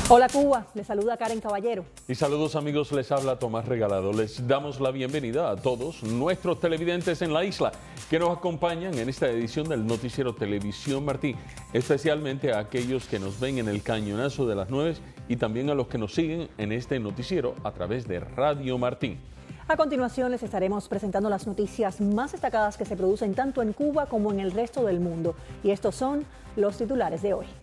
Hola Cuba, les saluda Karen Caballero. Y saludos amigos, les habla Tomás Regalado. Les damos la bienvenida a todos nuestros televidentes en la isla que nos acompañan en esta edición del noticiero Televisión Martí, especialmente a aquellos que nos ven en el Cañonazo de las 9 y también a los que nos siguen en este noticiero a través de Radio Martí. A continuación les estaremos presentando las noticias más destacadas que se producen tanto en Cuba como en el resto del mundo. Y estos son los titulares de hoy.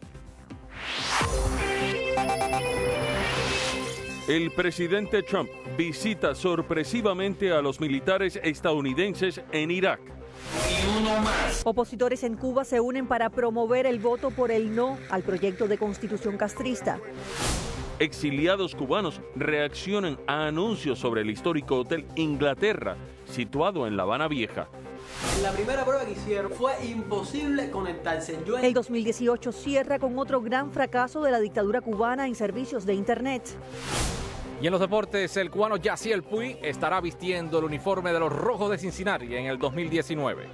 El presidente Trump visita sorpresivamente a los militares estadounidenses en Irak. Y uno más. Opositores en Cuba se unen para promover el voto por el no al proyecto de constitución castrista. Exiliados cubanos reaccionan a anuncios sobre el histórico Hotel Inglaterra, situado en La Habana Vieja. La primera prueba que hicieron fue imposible conectarse. El 2018 cierra con otro gran fracaso de la dictadura cubana en servicios de Internet. Y en los deportes, el cubano Yaciel Puig estará vistiendo el uniforme de los Rojos de Cincinnati en el 2019.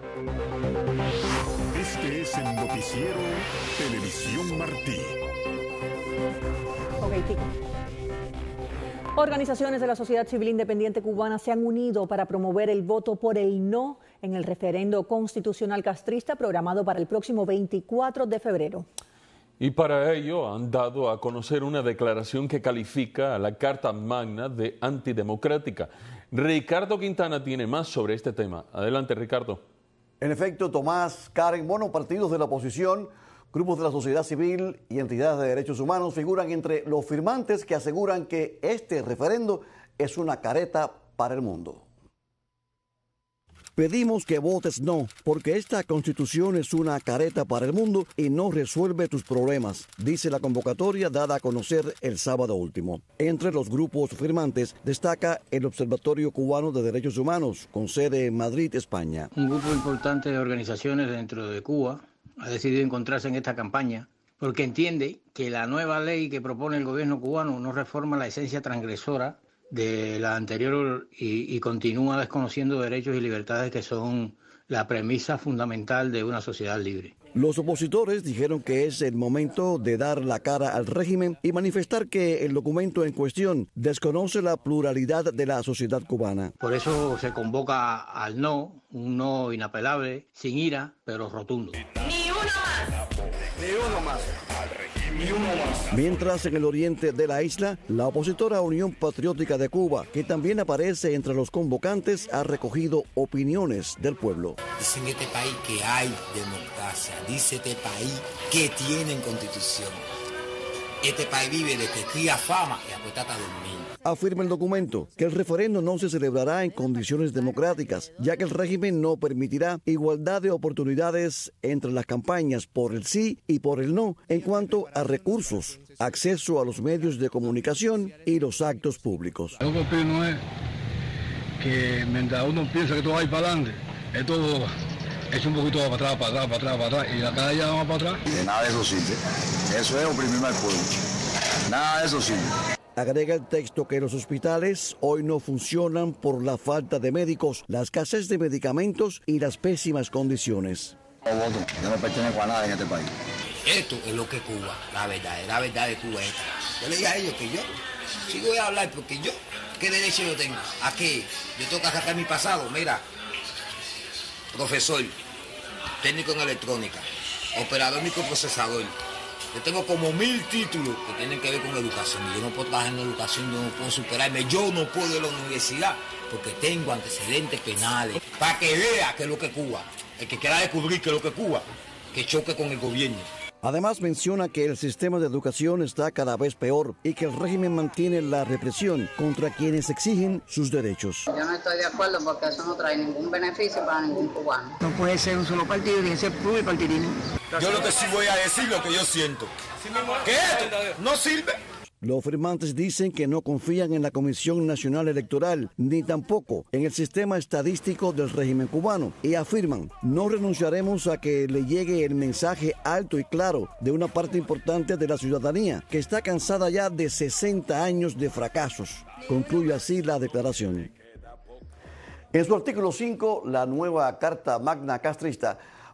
Este es el noticiero Televisión Martí. Ok, Tico. Organizaciones de la sociedad civil independiente cubana se han unido para promover el voto por el no en el referendo constitucional castrista programado para el próximo 24 de febrero. Y para ello han dado a conocer una declaración que califica a la Carta Magna de antidemocrática. Ricardo Quintana tiene más sobre este tema. Adelante, Ricardo. En efecto, Tomás, Karen, partidos de la oposición, grupos de la sociedad civil y entidades de derechos humanos figuran entre los firmantes que aseguran que este referendo es una careta para el mundo. Pedimos que votes no, porque esta constitución es una careta para el mundo y no resuelve tus problemas, dice la convocatoria dada a conocer el sábado último. Entre los grupos firmantes destaca el Observatorio Cubano de Derechos Humanos, con sede en Madrid, España. Un grupo importante de organizaciones dentro de Cuba ha decidido encontrarse en esta campaña porque entiende que la nueva ley que propone el gobierno cubano no reforma la esencia transgresora de la anterior y continúa desconociendo derechos y libertades que son la premisa fundamental de una sociedad libre. Los opositores dijeron que es el momento de dar la cara al régimen y manifestar que el documento en cuestión desconoce la pluralidad de la sociedad cubana. Por eso se convoca al no, un no inapelable, sin ira, pero rotundo. Ni uno más. Ni uno más. Ni uno más. Mientras en el oriente de la isla, la opositora Unión Patriótica de Cuba, que también aparece entre los convocantes, ha recogido opiniones del pueblo. Dice en este país que hay democracia, dice este país que tienen constitución. Este país vive de que cría fama y apuesta a dormir. Afirma el documento que el referendo no se celebrará en condiciones democráticas, ya que el régimen no permitirá igualdad de oportunidades entre las campañas por el sí y por el no en cuanto a recursos, acceso a los medios de comunicación y los actos públicos. Lo que opino es que mientras uno piensa que todo va a ir para adelante, esto es un poquito para atrás, y la calle va para atrás. De nada de eso sirve. Eso es oprimir al pueblo. Nada de eso sirve. Agrega el texto que los hospitales hoy no funcionan por la falta de médicos, la escasez de medicamentos y las pésimas condiciones. Yo no pertenezco a nada en este país. Esto es lo que es Cuba, la verdad de Cuba es esta. Yo le dije a ellos que yo sí voy a hablar porque yo, ¿qué derecho yo tengo? ¿A qué? Yo tengo que sacar mi pasado, mira. Profesor, técnico en electrónica, operador microprocesador. Yo tengo como 1000 títulos que tienen que ver con educación. Yo no puedo trabajar en educación, yo no puedo superarme. Yo no puedo ir a la universidad porque tengo antecedentes penales. Para que vea qué es lo que es Cuba. El que quiera descubrir qué es lo que es Cuba, que choque con el gobierno. Además menciona que el sistema de educación está cada vez peor y que el régimen mantiene la represión contra quienes exigen sus derechos. Yo no estoy de acuerdo porque eso no trae ningún beneficio para ningún cubano. No puede ser un solo partido, tiene que ser pluripartidismo. Yo lo que sí voy a decir lo que yo siento. ¿Qué esto no sirve? Los firmantes dicen que no confían en la Comisión Nacional Electoral ni tampoco en el sistema estadístico del régimen cubano y afirman: no renunciaremos a que le llegue el mensaje alto y claro de una parte importante de la ciudadanía que está cansada ya de 60 años de fracasos. Concluye así la declaración. En su artículo 5, la nueva Carta Magna castrista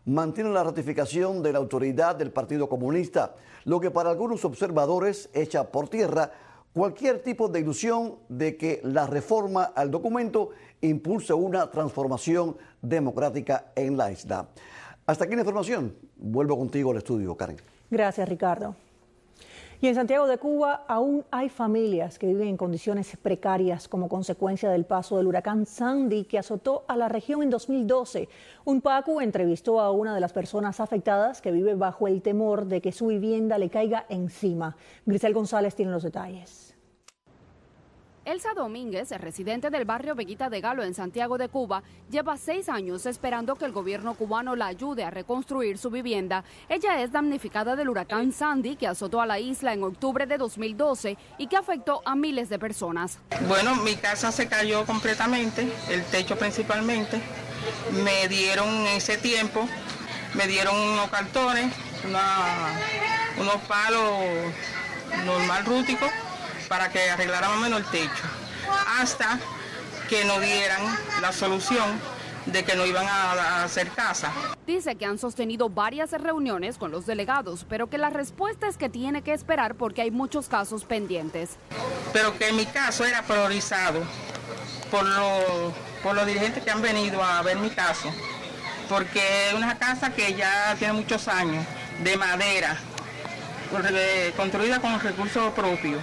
mantiene la ratificación de la autoridad del Partido Comunista, lo que para algunos observadores echa por tierra cualquier tipo de ilusión de que la reforma al documento impulse una transformación democrática en la isla. Hasta aquí la información. Vuelvo contigo al estudio, Karen. Gracias, Ricardo. Y en Santiago de Cuba aún hay familias que viven en condiciones precarias como consecuencia del paso del huracán Sandy que azotó a la región en 2012. Un PACU entrevistó a una de las personas afectadas que vive bajo el temor de que su vivienda le caiga encima. Grisel González tiene los detalles. Elsa Domínguez, residente del barrio Veguita de Galo en Santiago de Cuba, lleva 6 años esperando que el gobierno cubano la ayude a reconstruir su vivienda. Ella es damnificada del huracán Sandy que azotó a la isla en octubre de 2012 y que afectó a miles de personas. Bueno, mi casa se cayó completamente, el techo principalmente. Me dieron en ese tiempo, me dieron unos cartones, unos palos normal rústicos, para que arreglara más o menos el techo, hasta que nos dieran la solución de que no iban a hacer casa. Dice que han sostenido varias reuniones con los delegados, pero que la respuesta es que tiene que esperar porque hay muchos casos pendientes. Pero que mi caso era priorizado por los dirigentes que han venido a ver mi caso, porque es una casa que ya tiene muchos años, de madera, construida con recursos propios.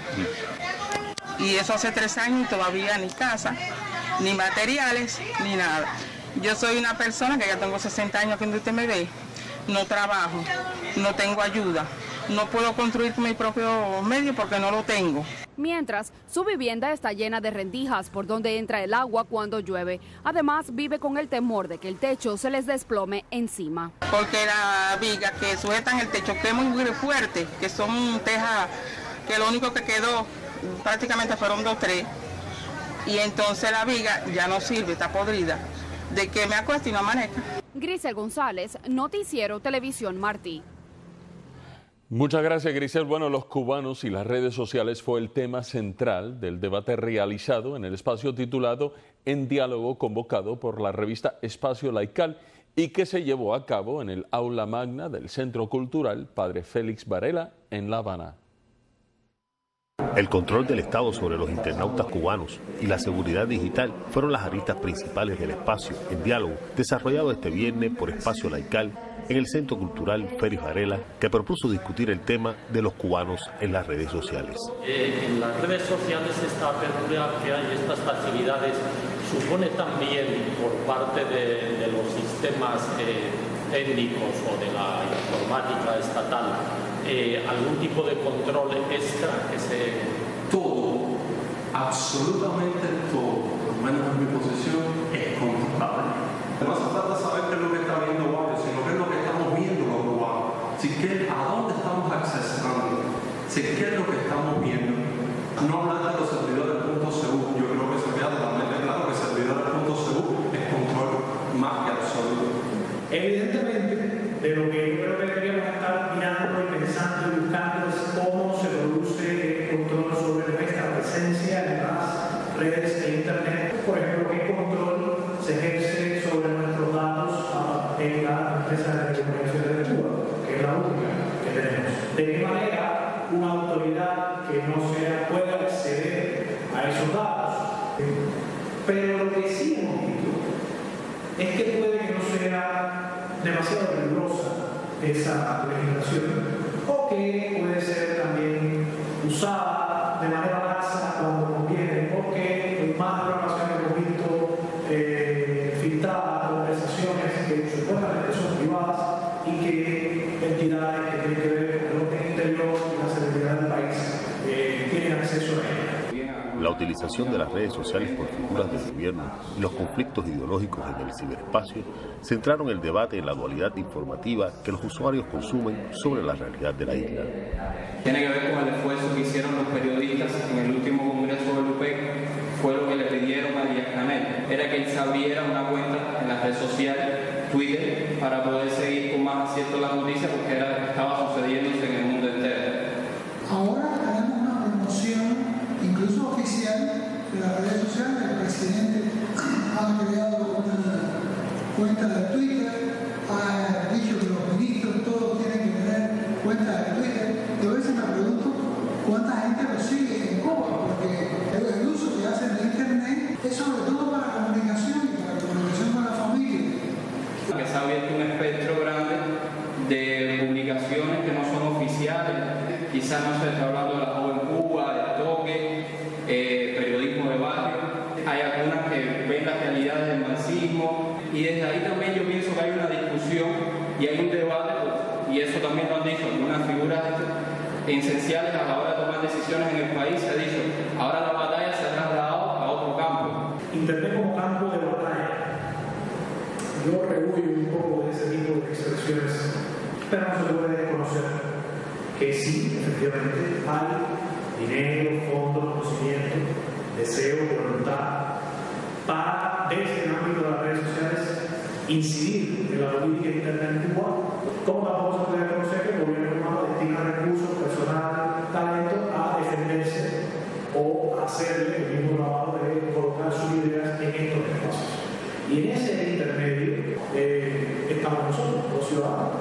Y eso hace 3 años y todavía ni casa, ni materiales, ni nada. Yo soy una persona que ya tengo 60 años, que usted me ve, no trabajo, no tengo ayuda, no puedo construir con mi propio medio porque no lo tengo. Mientras, su vivienda está llena de rendijas por donde entra el agua cuando llueve. Además, vive con el temor de que el techo se les desplome encima. Porque la viga que sujetan el techo, que es muy fuerte, que son tejas, que lo único que quedó prácticamente fueron 2 o 3, y entonces la viga ya no sirve, está podrida, de que me acueste y no amanezca. Grisel González, Noticiero Televisión Martí. Muchas gracias, Grisel. Bueno, los cubanos y las redes sociales fue el tema central del debate realizado en el espacio titulado En Diálogo, convocado por la revista Espacio Laical y que se llevó a cabo en el aula magna del Centro Cultural Padre Félix Varela en La Habana. El control del Estado sobre los internautas cubanos y la seguridad digital fueron las aristas principales del espacio En Diálogo, desarrollado este viernes por Espacio Laical en el Centro Cultural Félix Varela, que propuso discutir el tema de los cubanos en las redes sociales. En las redes sociales esta apertura que hay, estas facilidades, supone también por parte de los sistemas técnicos o de la informática estatal algún tipo de control extra que se... Todo, absolutamente todo, por lo menos en mi posición, es controlable. No hace falta saber qué es lo que está viendo Wario, sino qué es lo que estamos viendo los cubanos. A dónde estamos accesando, qué es lo que estamos viendo. No hablar de los servidores .cu, yo creo que se vea totalmente claro que servidores .cu es control más que absoluto. Evidentemente, de lo que yo creo que deberíamos estar mirando y pensando y buscando es cómo se produce el control sobre nuestra presencia en las redes de Internet. Por ejemplo, qué control se ejerce sobre nuestros datos en la empresa de telecomunicaciones de Cuba, que es la única que tenemos. De qué manera una autoridad que no pueda acceder a esos datos. Pero lo que sí hemos visto es que puede que no sea demasiado rigurosa esa legislación, o que puede ser también usada de manera laxa cuando conviene, porque más de una ocasión hemos visto filtradas conversaciones que supuestamente son privadas y que entidades que tienen que ver con el orden interior y la seguridad del país tienen acceso a ellas. La utilización de las redes sociales por figuras del gobierno y los conflictos ideológicos en el ciberespacio centraron el debate en la dualidad informativa que los usuarios consumen sobre la realidad de la isla. Tiene que ver con el esfuerzo que hicieron los periodistas en el último Congreso del UPEC. Fue lo que le pidieron a Díaz-Canel, era que él se abriera una cuenta en la red social Twitter para poder seguir con más acierto las noticias, porque estaba sucediéndose en el mundo entero. Ahora tenemos una promoción incluso oficial de las redes sociales. El presidente ha creado una cuenta de Twitter, ha cuánta gente lo sigue en Cuba, porque el uso que hacen de Internet es sobre todo para comunicación y para comunicación con la familia. Que se ha abierto un espectro grande de publicaciones que no son oficiales, quizás no se está hablando de la joven Cuba, del toque, periodismo de barrio, hay algunas que ven las realidades del marxismo y desde ahí también yo pienso que hay una discusión y hay un debate, y eso también lo han dicho algunas figuras esenciales a la hora de tomar decisiones en el país, se ha dicho, ahora la batalla se ha trasladado a otro campo. Internet como campo de batalla. Yo rehuyo un poco de ese tipo de expresiones, pero no se puede desconocer que sí, efectivamente, hay dinero, fondos, conocimiento, deseo, voluntad para, desde el ámbito de las redes sociales, incidir en la política de Internet en Cuba. Como tampoco se puede reconocer que el gobierno cubano destina recursos, personal, talento a defenderse o a hacerle el mismo trabajo de colocar sus ideas en estos espacios. Y en ese intermedio estamos nosotros, los ciudadanos.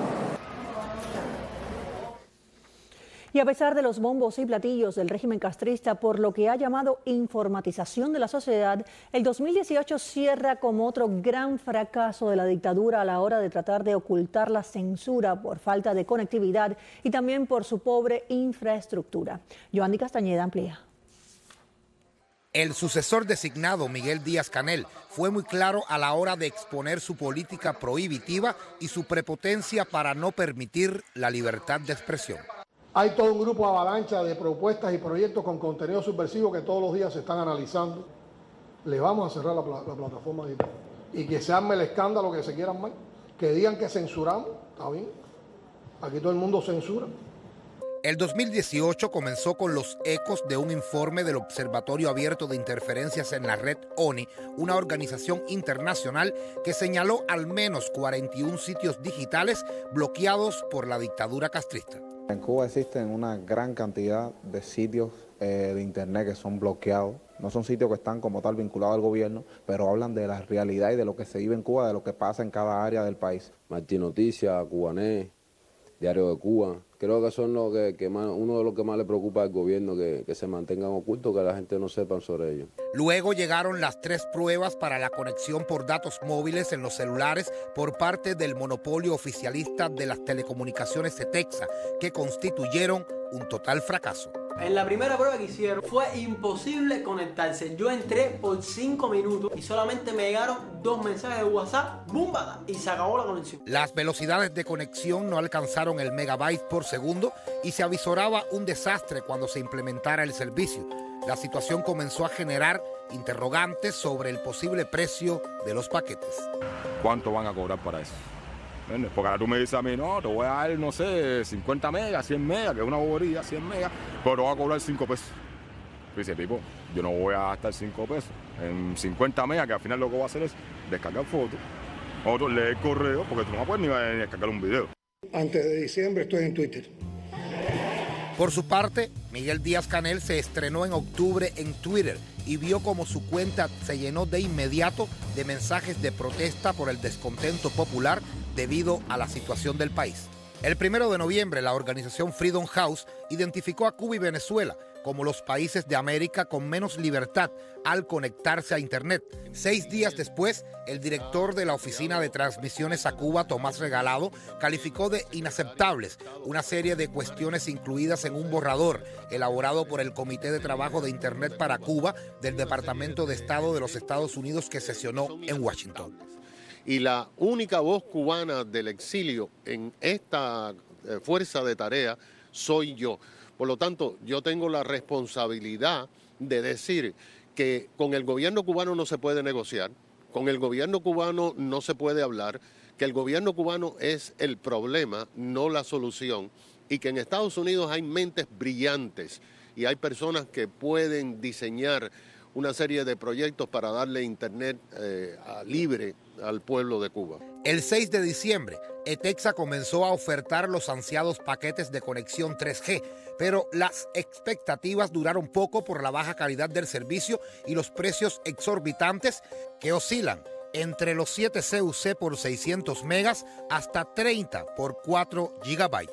Y a pesar de los bombos y platillos del régimen castrista por lo que ha llamado informatización de la sociedad, el 2018 cierra como otro gran fracaso de la dictadura a la hora de tratar de ocultar la censura por falta de conectividad y también por su pobre infraestructura. Yoandi Castañeda amplía. El sucesor designado, Miguel Díaz-Canel, fue muy claro a la hora de exponer su política prohibitiva y su prepotencia para no permitir la libertad de expresión. Hay todo un grupo avalancha de propuestas y proyectos con contenido subversivo que todos los días se están analizando. Le vamos a cerrar la plataforma digital. Y que se arme el escándalo que se quieran más. Que digan que censuramos, está bien. Aquí todo el mundo censura. El 2018 comenzó con los ecos de un informe del Observatorio Abierto de Interferencias en la Red ONI, una organización internacional que señaló al menos 41 sitios digitales bloqueados por la dictadura castrista. En Cuba existen una gran cantidad de sitios de internet que son bloqueados. No son sitios que están como tal vinculados al gobierno, pero hablan de la realidad y de lo que se vive en Cuba, de lo que pasa en cada área del país. Martín Noticias, Cubanet, Diario de Cuba. Creo que son uno de los que más le preocupa al gobierno, que se mantengan ocultos, que la gente no sepa sobre ellos. Luego llegaron las 3 pruebas para la conexión por datos móviles en los celulares por parte del monopolio oficialista de las telecomunicaciones ETEXA, que constituyeron un total fracaso. En la primera prueba que hicieron fue imposible conectarse. Yo entré por 5 minutos y solamente me llegaron 2 mensajes de WhatsApp, ¡búmbata! Y se acabó la conexión. Las velocidades de conexión no alcanzaron el megabyte por segundo y se avisoraba un desastre cuando se implementara el servicio. La situación comenzó a generar interrogantes sobre el posible precio de los paquetes. ¿Cuánto van a cobrar para eso? Porque ahora tú me dices a mí, no, te voy a dar, no sé, 50 megas, 100 megas, que es una bobería, 100 megas, pero te voy a cobrar 5 pesos. Dice, tipo, yo no voy a gastar 5 pesos en 50 megas, que al final lo que voy a hacer es descargar fotos, otro leer correo, porque tú no puedes ni descargar un video. Antes de diciembre estoy en Twitter. Por su parte, Miguel Díaz-Canel se estrenó en octubre en Twitter y vio como su cuenta se llenó de inmediato de mensajes de protesta por el descontento popular debido a la situación del país. El 1 de noviembre, la organización Freedom House identificó a Cuba y Venezuela como los países de América con menos libertad al conectarse a Internet. 6 días después, el director de la Oficina de Transmisiones a Cuba, Tomás Regalado, calificó de inaceptables una serie de cuestiones incluidas en un borrador elaborado por el Comité de Trabajo de Internet para Cuba del Departamento de Estado de los Estados Unidos que sesionó en Washington. Y la única voz cubana del exilio en esta fuerza de tarea soy yo. Por lo tanto, yo tengo la responsabilidad de decir que con el gobierno cubano no se puede negociar, con el gobierno cubano no se puede hablar, que el gobierno cubano es el problema, no la solución, y que en Estados Unidos hay mentes brillantes y hay personas que pueden diseñar una serie de proyectos para darle internet libre al pueblo de Cuba. El 6 de diciembre, ETEXA comenzó a ofertar los ansiados paquetes de conexión 3G, pero las expectativas duraron poco por la baja calidad del servicio y los precios exorbitantes que oscilan entre los 7 CUC por 600 megas hasta 30 por 4 gigabytes.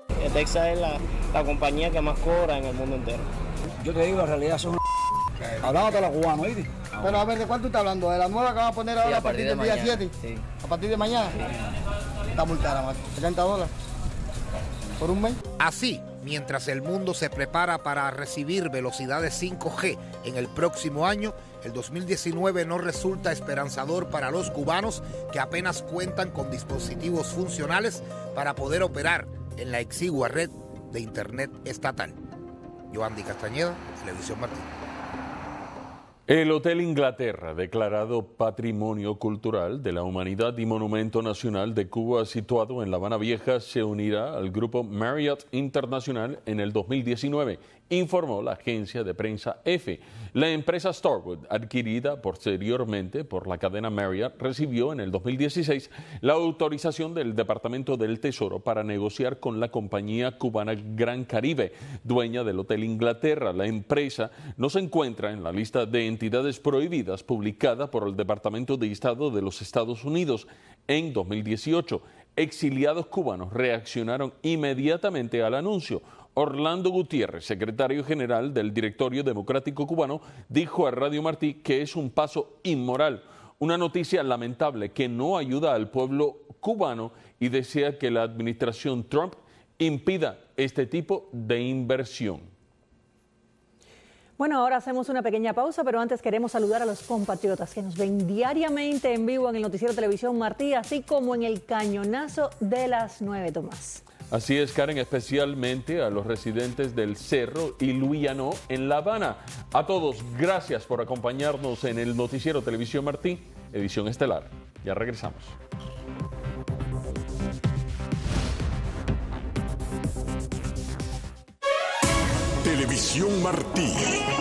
Texas es la compañía que más cobra en el mundo entero. Yo te digo, la realidad son hablando de los cubanos, ¿oíste? Pero a ver, ¿de cuánto estás hablando? ¿De la nueva que van a poner ahora a partir del día 7? Sí. ¿A partir de mañana? Sí. Está muy cara, macho. $70 por un mes. Así, mientras el mundo se prepara para recibir velocidades 5G en el próximo año, el 2019 no resulta esperanzador para los cubanos que apenas cuentan con dispositivos funcionales para poder operar en la exigua red de Internet estatal. Yoandi Castañeda, Televisión Martín. El Hotel Inglaterra, declarado Patrimonio Cultural de la Humanidad y Monumento Nacional de Cuba, situado en La Habana Vieja, se unirá al grupo Marriott International en el 2019, informó la agencia de prensa EFE. La empresa Starwood, adquirida posteriormente por la cadena Marriott, recibió en el 2016 la autorización del Departamento del Tesoro para negociar con la compañía cubana Gran Caribe, dueña del Hotel Inglaterra. La empresa no se encuentra en la lista de entidades prohibidas publicada por el Departamento de Estado de los Estados Unidos en 2018. Exiliados cubanos reaccionaron inmediatamente al anuncio. Orlando Gutiérrez, secretario general del Directorio Democrático Cubano, dijo a Radio Martí que es un paso inmoral, una noticia lamentable que no ayuda al pueblo cubano y desea que la administración Trump impida este tipo de inversión. Bueno, ahora hacemos una pequeña pausa, pero antes queremos saludar a los compatriotas que nos ven diariamente en vivo en el Noticiero Televisión Martí, así como en el Cañonazo de las 9, Tomás. Así es, Karen, especialmente a los residentes del Cerro y Luyanó en La Habana. A todos, gracias por acompañarnos en el Noticiero Televisión Martí, edición estelar. Ya regresamos. Televisión Martí.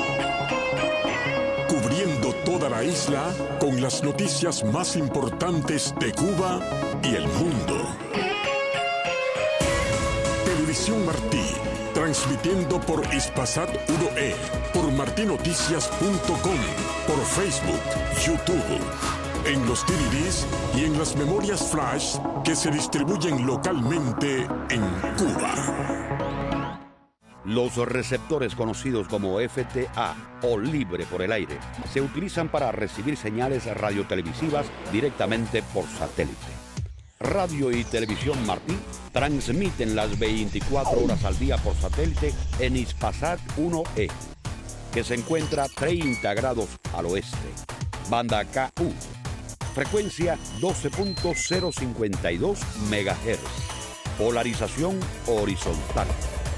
Cubriendo toda la isla con las noticias más importantes de Cuba y el mundo. Televisión Martí, transmitiendo por Hispasat 1E, por martinoticias.com, por Facebook, YouTube, en los DVDs y en las memorias flash que se distribuyen localmente en Cuba. Los receptores conocidos como FTA o libre por el aire se utilizan para recibir señales radiotelevisivas directamente por satélite. Radio y Televisión Martí transmiten las 24 horas al día por satélite en Hispasat 1E, que se encuentra 30 grados al oeste. Banda KU, frecuencia 12.052 MHz, polarización horizontal.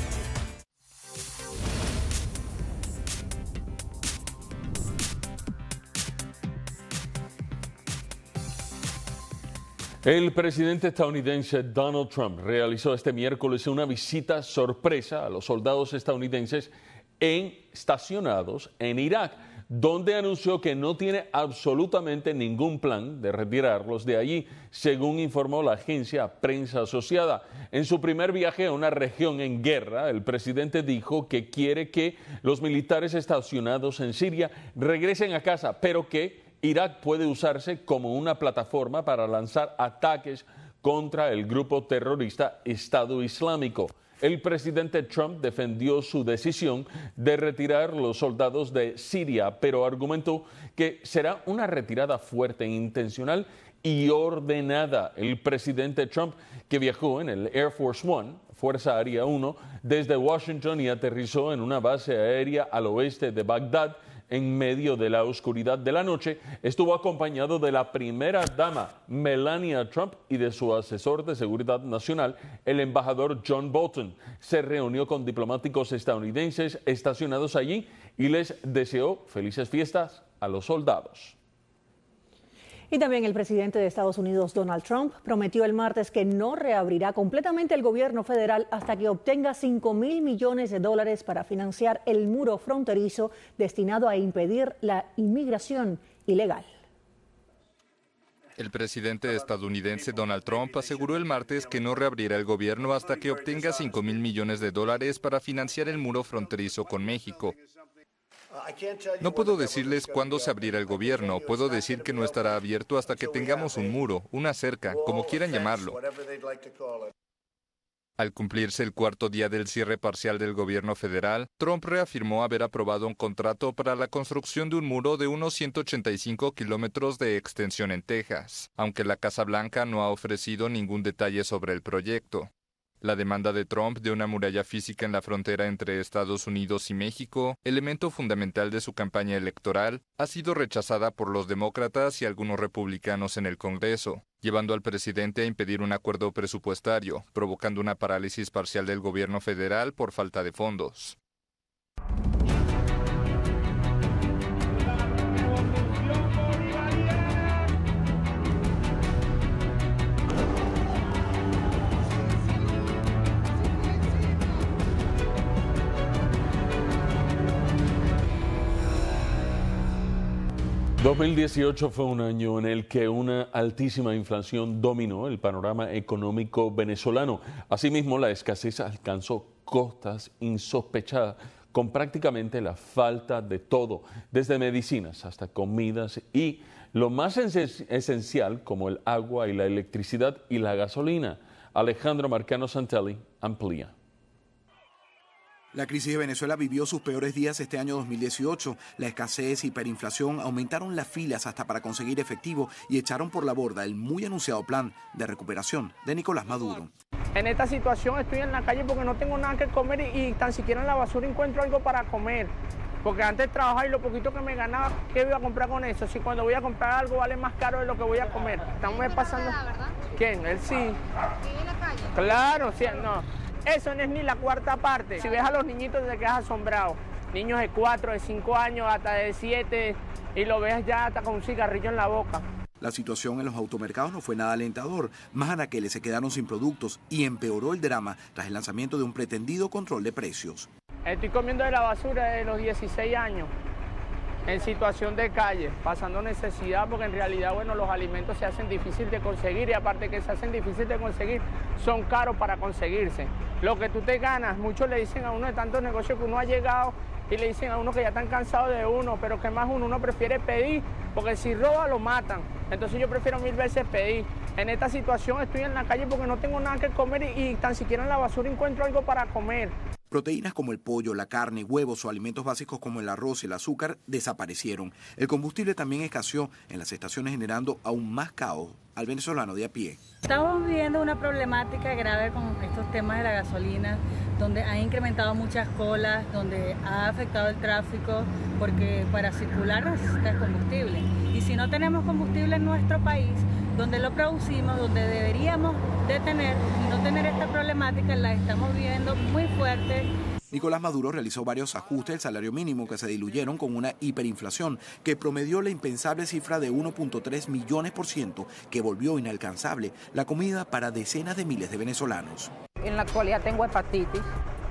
El presidente estadounidense Donald Trump realizó este miércoles una visita sorpresa a los soldados estadounidenses estacionados en Irak, donde anunció que no tiene absolutamente ningún plan de retirarlos de allí, según informó la agencia Prensa Asociada. En su primer viaje a una región en guerra, el presidente dijo que quiere que los militares estacionados en Siria regresen a casa, pero que Irak puede usarse como una plataforma para lanzar ataques contra el grupo terrorista Estado Islámico. El presidente Trump defendió su decisión de retirar los soldados de Siria, pero argumentó que será una retirada fuerte, intencional y ordenada. El presidente Trump, que viajó en el Air Force One, Fuerza Aérea 1, desde Washington y aterrizó en una base aérea al oeste de Bagdad, en medio de la oscuridad de la noche, estuvo acompañado de la primera dama, Melania Trump, y de su asesor de seguridad nacional, el embajador John Bolton. Se reunió con diplomáticos estadounidenses estacionados allí y les deseó felices fiestas a los soldados. Y también el presidente de Estados Unidos, Donald Trump, prometió el martes que no reabrirá completamente el gobierno federal hasta que obtenga $5.000 millones para financiar el muro fronterizo destinado a impedir la inmigración ilegal. El presidente estadounidense Donald Trump aseguró el martes que no reabrirá el gobierno hasta que obtenga $5.000 millones para financiar el muro fronterizo con México. No puedo decirles cuándo se abrirá el gobierno, puedo decir que no estará abierto hasta que tengamos un muro, una cerca, como quieran llamarlo. Al cumplirse el cuarto día del cierre parcial del gobierno federal, Trump reafirmó haber aprobado un contrato para la construcción de un muro de unos 185 kilómetros de extensión en Texas, aunque la Casa Blanca no ha ofrecido ningún detalle sobre el proyecto. La demanda de Trump de una muralla física en la frontera entre Estados Unidos y México, elemento fundamental de su campaña electoral, ha sido rechazada por los demócratas y algunos republicanos en el Congreso, llevando al presidente a impedir un acuerdo presupuestario, provocando una parálisis parcial del gobierno federal por falta de fondos. ...2018 fue un año en el que una altísima inflación dominó el panorama económico venezolano. Asimismo, la escasez alcanzó cotas insospechadas, con prácticamente la falta de todo, desde medicinas hasta comidas y lo más esencial como el agua y la electricidad y la gasolina. Alejandro Marcano Santelli amplía. La crisis de Venezuela vivió sus peores días este año 2018. La escasez y hiperinflación aumentaron las filas hasta para conseguir efectivo y echaron por la borda el muy anunciado plan de recuperación de Nicolás Maduro. En esta situación estoy en la calle porque no tengo nada que comer y tan siquiera en la basura encuentro algo para comer. Porque antes trabajaba y lo poquito que me ganaba, ¿qué iba a comprar con eso? Si cuando voy a comprar algo vale más caro de lo que voy a comer. Estamos pasando... ¿Quién? Él sí. ¿Vive en la calle? Claro, sí, no. Eso no es ni la cuarta parte. Si ves a los niñitos te quedas asombrado. Niños de 4, de 5 años, hasta de 7, y lo ves ya hasta con un cigarrillo en la boca. La situación en los automercados no fue nada alentador. Más anaqueles se quedaron sin productos y empeoró el drama tras el lanzamiento de un pretendido control de precios. Estoy comiendo de la basura desde los 16 años, en situación de calle, pasando necesidad porque en realidad, bueno, los alimentos se hacen difícil de conseguir y aparte que se hacen difícil de conseguir, son caros para conseguirse. Lo que tú te ganas, muchos le dicen a uno de tantos negocios que uno ha llegado y le dicen a uno que ya están cansados de uno, pero que más uno prefiere pedir, porque si roba lo matan. Entonces yo prefiero 1000 veces pedir. En esta situación estoy en la calle porque no tengo nada que comer y tan siquiera en la basura encuentro algo para comer. Proteínas como el pollo, la carne, huevos o alimentos básicos como el arroz y el azúcar desaparecieron. El combustible también escaseó en las estaciones, generando aún más caos al venezolano de a pie. Estamos viviendo una problemática grave con estos temas de la gasolina, donde ha incrementado muchas colas, donde ha afectado el tráfico, porque para circular necesitas combustible. Y si no tenemos combustible en nuestro país, donde lo producimos, donde deberíamos de tener y no tener esta problemática, la estamos viviendo muy fuerte. Nicolás Maduro realizó varios ajustes del salario mínimo que se diluyeron con una hiperinflación que promedió la impensable cifra de 1.3 millones %, que volvió inalcanzable la comida para decenas de miles de venezolanos. En la actualidad tengo hepatitis,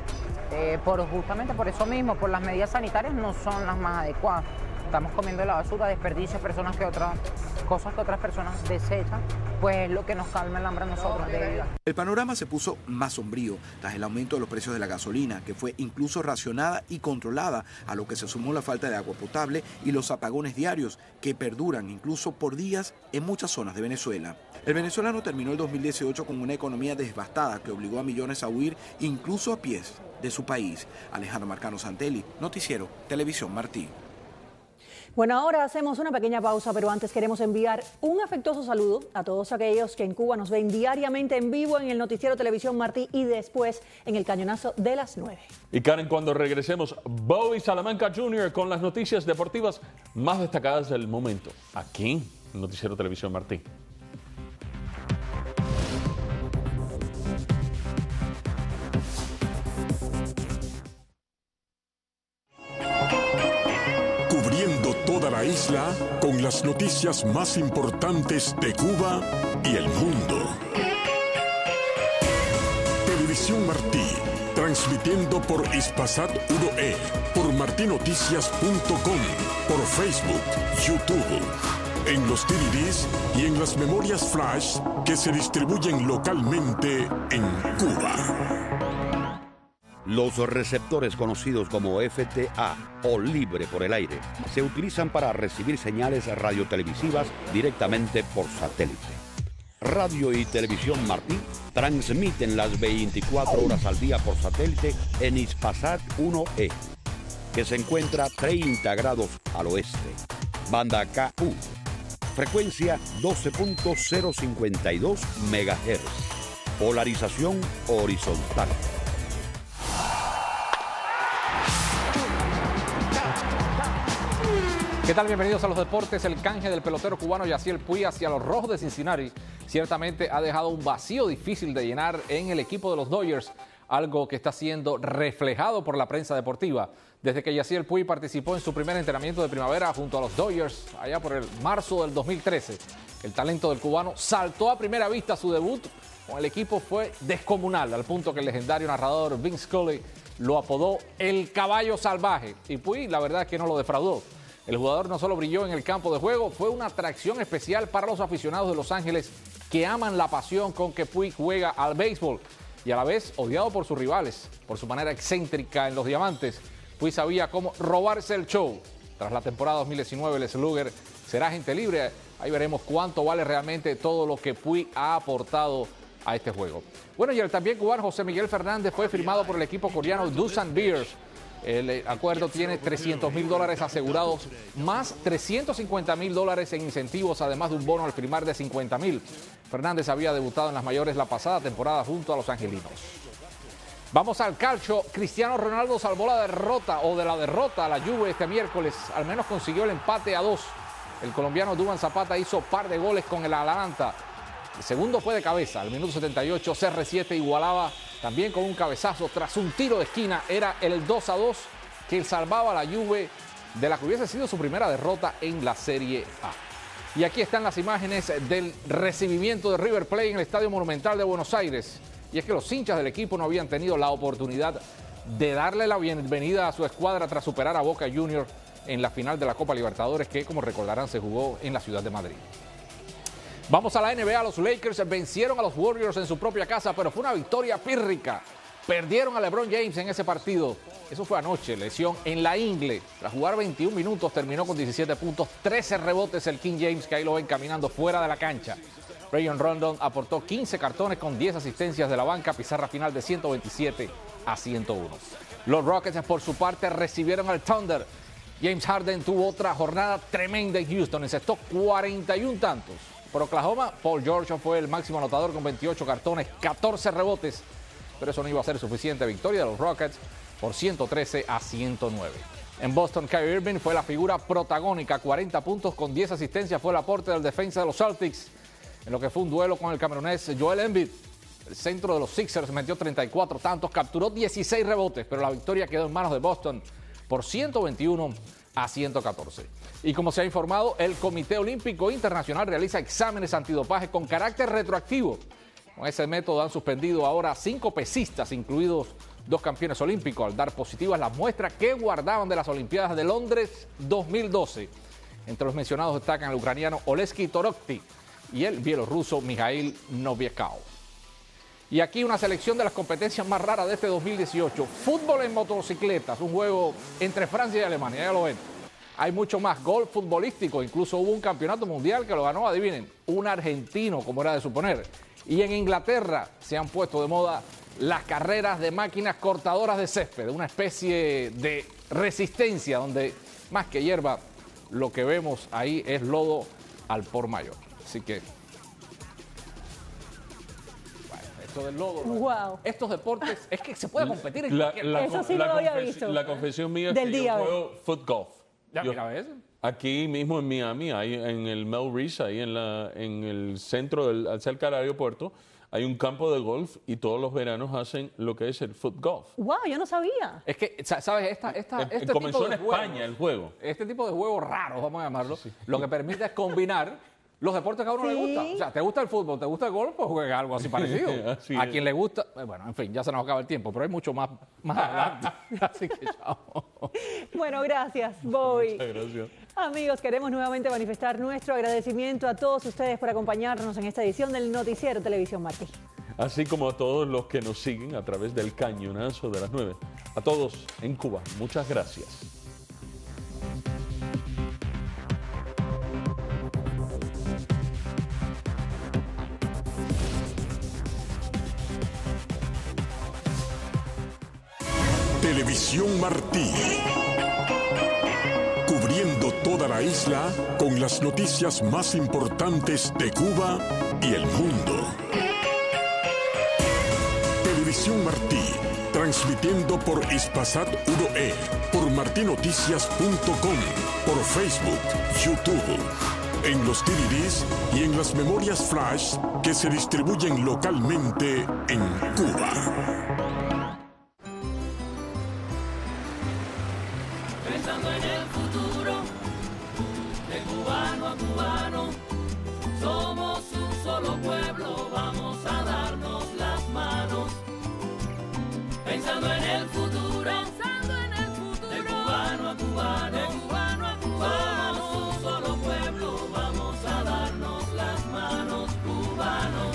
justamente por eso mismo, por las medidas sanitarias no son las más adecuadas. Estamos comiendo la basura, desperdicios, cosas que otras personas desechan, pues es lo que nos calma el hambre a nosotros de vida. El panorama se puso más sombrío tras el aumento de los precios de la gasolina, que fue incluso racionada y controlada, a lo que se sumó la falta de agua potable y los apagones diarios, que perduran incluso por días en muchas zonas de Venezuela. El venezolano terminó el 2018 con una economía devastada que obligó a millones a huir, incluso a pies, de su país. Alejandro Marcano Santelli, Noticiero Televisión Martí. Bueno, ahora hacemos una pequeña pausa, pero antes queremos enviar un afectuoso saludo a todos aquellos que en Cuba nos ven diariamente en vivo en el Noticiero Televisión Martí y después en el Cañonazo de las 9. Y Karen, cuando regresemos, Bobby Salamanca Jr. con las noticias deportivas más destacadas del momento, aquí en el Noticiero Televisión Martí. Toda la isla con las noticias más importantes de Cuba y el mundo. Televisión Martí, transmitiendo por Hispasat 1E, por martinoticias.com, por Facebook, YouTube, en los DVDs y en las memorias flash que se distribuyen localmente en Cuba. Los receptores conocidos como FTA o libre por el aire se utilizan para recibir señales radiotelevisivas directamente por satélite. Radio y Televisión Martí transmiten las 24 horas al día por satélite en Hispasat 1E, que se encuentra 30 grados al oeste. Banda KU. Frecuencia 12.052 MHz. Polarización horizontal. ¿Qué tal? Bienvenidos a los deportes. El canje del pelotero cubano Yasiel Puig hacia los Rojos de Cincinnati ciertamente ha dejado un vacío difícil de llenar en el equipo de los Dodgers, algo que está siendo reflejado por la prensa deportiva. Desde que Yasiel Puig participó en su primer entrenamiento de primavera junto a los Dodgers, allá por el marzo del 2013, el talento del cubano saltó a primera vista. Su debut con el equipo fue descomunal, al punto que el legendario narrador Vince Scully lo apodó el caballo salvaje. Y Puig, la verdad es que no lo defraudó. El jugador no solo brilló en el campo de juego, fue una atracción especial para los aficionados de Los Ángeles que aman la pasión con que Puig juega al béisbol, y a la vez odiado por sus rivales, por su manera excéntrica en los diamantes. Puig sabía cómo robarse el show. Tras la temporada 2019, el Slugger será agente libre. Ahí veremos cuánto vale realmente todo lo que Puig ha aportado a este juego. Bueno, y el también cubano José Miguel Fernández fue firmado por el equipo coreano Doosan Bears. El acuerdo tiene $300,000 asegurados, más $350,000 en incentivos, además de un bono al firmar de $50,000. Fernández había debutado en las mayores la pasada temporada junto a los angelinos. Vamos al calcio. Cristiano Ronaldo salvó la derrota a la Juve este miércoles. Al menos consiguió el empate a 2. El colombiano Duván Zapata hizo par de goles con el Atalanta. El segundo fue de cabeza. Al minuto 78, CR7 igualaba también con un cabezazo tras un tiro de esquina. Era el 2-2 que salvaba a la Juve de la que hubiese sido su primera derrota en la Serie A. Y aquí están las imágenes del recibimiento de River Plate en el Estadio Monumental de Buenos Aires. Y es que los hinchas del equipo no habían tenido la oportunidad de darle la bienvenida a su escuadra tras superar a Boca Juniors en la final de la Copa Libertadores, que, como recordarán, se jugó en la ciudad de Madrid. Vamos a la NBA. Los Lakers vencieron a los Warriors en su propia casa, pero fue una victoria pírrica. Perdieron a LeBron James en ese partido. Eso fue anoche, lesión en la ingle. Tras jugar 21 minutos, terminó con 17 puntos, 13 rebotes el King James, que ahí lo ven caminando fuera de la cancha. Rajon Rondo aportó 15 cartones con 10 asistencias de la banca, pizarra final de 127-101. Los Rockets, por su parte, recibieron al Thunder. James Harden tuvo otra jornada tremenda en Houston, encestó 41 tantos. Por Oklahoma, Paul George fue el máximo anotador con 28 cartones, 14 rebotes, pero eso no iba a ser suficiente. Victoria de los Rockets por 113-109. En Boston, Kyrie Irving fue la figura protagónica, 40 puntos con 10 asistencias, fue el aporte del defensa de los Celtics, en lo que fue un duelo con el camerunés Joel Embiid. El centro de los Sixers metió 34 tantos, capturó 16 rebotes, pero la victoria quedó en manos de Boston por 121-114. Y como se ha informado, el Comité Olímpico Internacional realiza exámenes antidopaje con carácter retroactivo. Con ese método han suspendido ahora 5 pesistas, incluidos 2 campeones olímpicos, al dar positivas las muestras que guardaban de las Olimpiadas de Londres 2012. Entre los mencionados destacan el ucraniano Oleksiy Torokty y el bielorruso Mikhail Noviakov. Y aquí una selección de las competencias más raras de este 2018. Fútbol en motocicletas, un juego entre Francia y Alemania, ya lo ven. Hay mucho más, golf futbolístico, incluso hubo un campeonato mundial que lo ganó, adivinen, un argentino, como era de suponer. Y en Inglaterra se han puesto de moda las carreras de máquinas cortadoras de césped, una especie de resistencia donde más que hierba, lo que vemos ahí es lodo al por mayor. Así que del lodo, ¿no? Wow. Estos deportes es que se puede competir en cualquier... Eso sí no lo había visto. La confesión mía es del que día, yo juego foot golf. Ya, mira eso. Aquí mismo en Miami, ahí en el Melrose, ahí en el centro, al cerca del aeropuerto, hay un campo de golf y todos los veranos hacen lo que es el foot golf. Wow, yo no sabía. Es que, ¿sabes? Este comenzó tipo de en España el juego. Este tipo de juegos raros, vamos a llamarlo, sí. Lo que permite es combinar los deportes que a uno le gusta. O sea, ¿te gusta el fútbol? ¿Te gusta el golf? Pues juega algo así parecido. Así a quien le gusta, bueno, en fin, ya se nos acaba el tiempo, pero hay mucho más adelante. Así que chao. Bueno, gracias, Bobby. Muchas gracias. Amigos, queremos nuevamente manifestar nuestro agradecimiento a todos ustedes por acompañarnos en esta edición del Noticiero Televisión Martí. Así como a todos los que nos siguen a través del Cañonazo de las 9. A todos en Cuba, muchas gracias. Televisión Martí. Cubriendo toda la isla con las noticias más importantes de Cuba y el mundo. Televisión Martí, transmitiendo por Hispasat 1E, por martinoticias.com, por Facebook, YouTube, en los DVDs y en las memorias flash que se distribuyen localmente en Cuba. Pensando en el futuro, de cubano a cubano, somos un solo pueblo, vamos a darnos las manos. Pensando en el futuro, de cubano a cubano, somos un solo pueblo, vamos a darnos las manos, cubanos.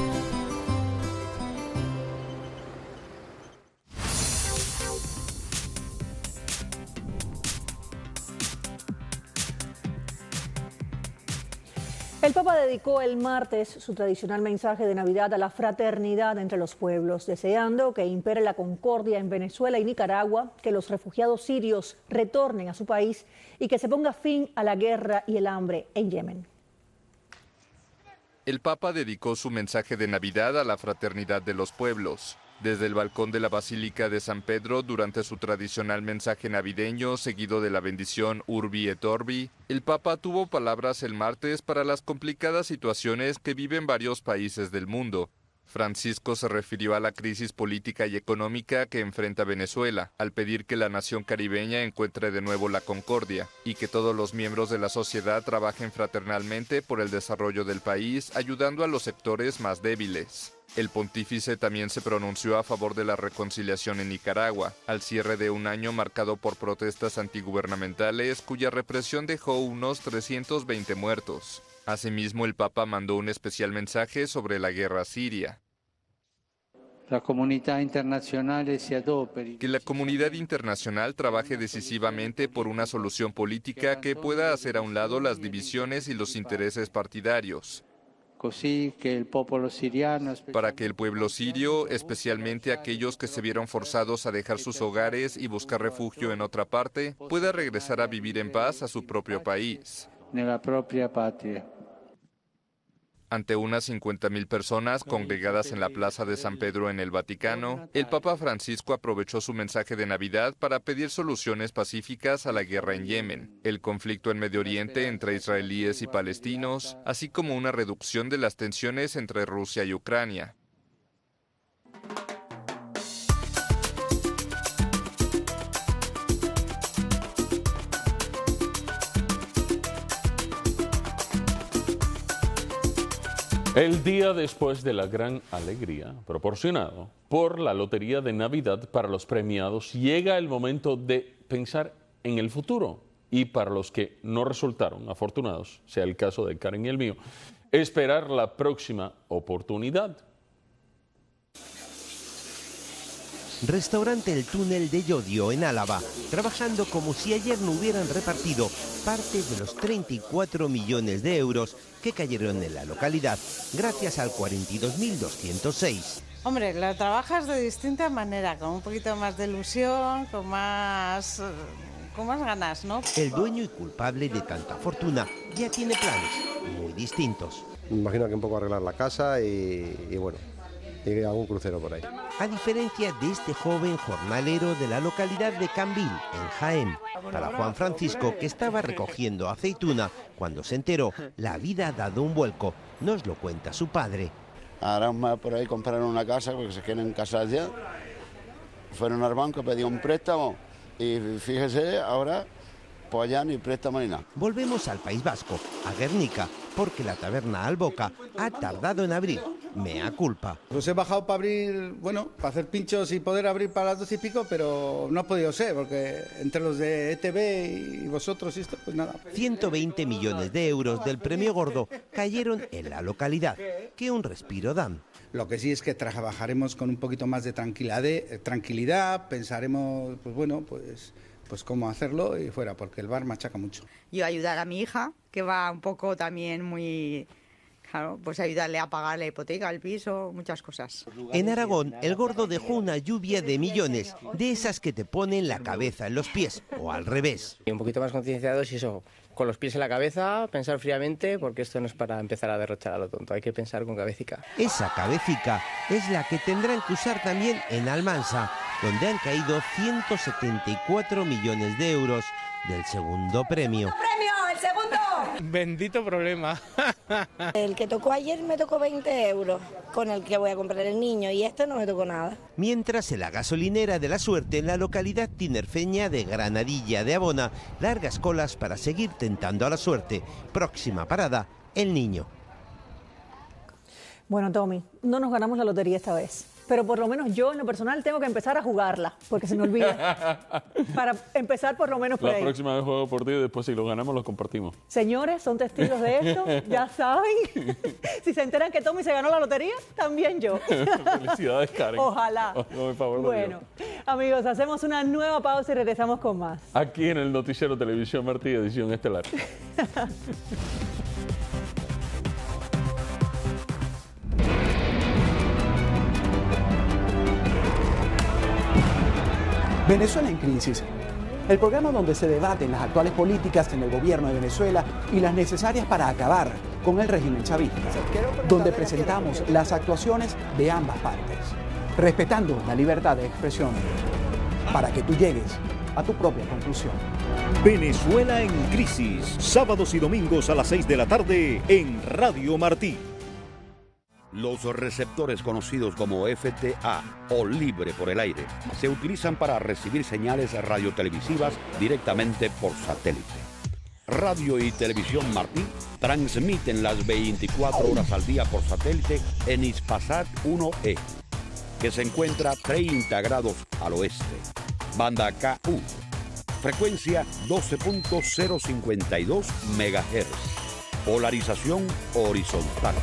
El Papa dedicó el martes su tradicional mensaje de Navidad a la fraternidad entre los pueblos, deseando que impere la concordia en Venezuela y Nicaragua, que los refugiados sirios retornen a su país y que se ponga fin a la guerra y el hambre en Yemen. El Papa dedicó su mensaje de Navidad a la fraternidad de los pueblos. Desde el balcón de la Basílica de San Pedro, durante su tradicional mensaje navideño, seguido de la bendición Urbi et Orbi, el Papa tuvo palabras el martes para las complicadas situaciones que viven varios países del mundo. Francisco se refirió a la crisis política y económica que enfrenta Venezuela, al pedir que la nación caribeña encuentre de nuevo la concordia y que todos los miembros de la sociedad trabajen fraternalmente por el desarrollo del país, ayudando a los sectores más débiles. El pontífice también se pronunció a favor de la reconciliación en Nicaragua, al cierre de un año marcado por protestas antigubernamentales cuya represión dejó unos 320 muertos. Asimismo, el Papa mandó un especial mensaje sobre la guerra siria. Que la comunidad internacional trabaje decisivamente por una solución política que pueda hacer a un lado las divisiones y los intereses partidarios. Para que el pueblo sirio, especialmente aquellos que se vieron forzados a dejar sus hogares y buscar refugio en otra parte, pueda regresar a vivir en paz a su propio país. Ante unas 50.000 personas congregadas en la Plaza de San Pedro en el Vaticano, el Papa Francisco aprovechó su mensaje de Navidad para pedir soluciones pacíficas a la guerra en Yemen, el conflicto en Medio Oriente entre israelíes y palestinos, así como una reducción de las tensiones entre Rusia y Ucrania. El día después de la gran alegría proporcionado por la Lotería de Navidad para los premiados, llega el momento de pensar en el futuro. Y para los que no resultaron afortunados, sea el caso de Karen y el mío, esperar la próxima oportunidad. Restaurante El Túnel de Llodio en Álava, trabajando como si ayer no hubieran repartido parte de los 34 millones de euros que cayeron en la localidad gracias al 42.206. Hombre, lo trabajas de distinta manera, con un poquito más de ilusión, con más ganas, ¿no? El dueño y culpable de tanta fortuna ya tiene planes muy distintos. Me imagino que un poco arreglar la casa y bueno, y algún crucero por ahí. A diferencia de este joven jornalero de la localidad de Cambil, en Jaén. Para Juan Francisco, que estaba recogiendo aceituna, cuando se enteró, la vida ha dado un vuelco. Nos lo cuenta su padre. Ahora más por ahí compraron una casa porque se quieren casar ya. Fueron al banco, pedían un préstamo y fíjese, ahora pues ya ni préstamo ni nada. Volvemos al País Vasco, a Guernica, porque la taberna Alboca ha tardado en abrir. Mea culpa. Pues he bajado para abrir, bueno, para hacer pinchos y poder abrir para las 12 y pico, pero no ha podido ser, porque entre los de ETV y vosotros y esto, pues nada. 120 millones de euros del premio gordo cayeron en la localidad. ¿Qué un respiro dan? Lo que sí es que trabajaremos con un poquito más de tranquilidad, pensaremos, pues bueno, pues cómo hacerlo y fuera, porque el bar machaca mucho. Yo ayudar a mi hija, que va un poco también muy Claro, pues ayudarle a pagar la hipoteca, el piso, muchas cosas. En Aragón, el gordo dejó una lluvia de millones, de esas que te ponen la cabeza en los pies, o al revés. Y un poquito más concienciados y eso, con los pies en la cabeza, pensar fríamente, porque esto no es para empezar a derrochar a lo tonto, hay que pensar con cabecica. Esa cabecica es la que tendrán que usar también en Almansa, donde han caído 174 millones de euros del segundo premio. ¡El segundo! Bendito problema. El que tocó ayer me tocó 20 euros, con el que voy a comprar el niño, y este no me tocó nada. Mientras en la gasolinera de la Suerte, en la localidad tinerfeña de Granadilla de Abona, largas colas para seguir tentando a la suerte. Próxima parada, El Niño. Bueno, Tommy, no nos ganamos la lotería esta vez, pero por lo menos yo en lo personal tengo que empezar a jugarla, porque se me olvida. Para empezar por lo menos por la ahí. La próxima vez juego por ti y después si lo ganamos lo compartimos. Señores, son testigos de esto, ya saben. Si se enteran que Tommy se ganó la lotería, también yo. Felicidades, Karen. Ojalá. Por favor, bueno, amigos, hacemos una nueva pausa y regresamos con más. Aquí en el Noticiero Televisión Martí, edición estelar. Venezuela en crisis. El programa donde se debaten las actuales políticas en el gobierno de Venezuela y las necesarias para acabar con el régimen chavista, donde presentamos las actuaciones de ambas partes, respetando la libertad de expresión, para que tú llegues a tu propia conclusión. Venezuela en crisis, sábados y domingos a las 6 de la tarde en Radio Martí. Los receptores conocidos como FTA o libre por el aire se utilizan para recibir señales radiotelevisivas directamente por satélite. Radio y Televisión Martí transmiten las 24 horas al día por satélite en Hispasat 1E, que se encuentra 30 grados al oeste. Banda KU, frecuencia 12.052 MHz, polarización horizontal.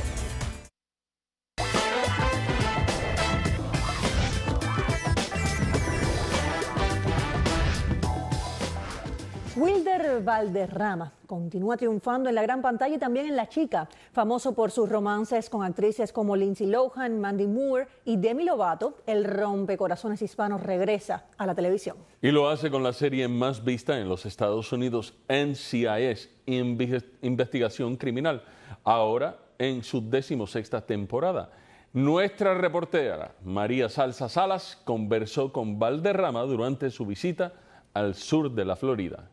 Wilder Valderrama continúa triunfando en la gran pantalla y también en La Chica, famoso por sus romances con actrices como Lindsay Lohan, Mandy Moore y Demi Lovato. El rompecorazones hispanos regresa a la televisión. Y lo hace con la serie más vista en los Estados Unidos, NCIS, Investigación Criminal, ahora en su 16ª temporada. Nuestra reportera María Salsa Salas conversó con Valderrama durante su visita al sur de la Florida.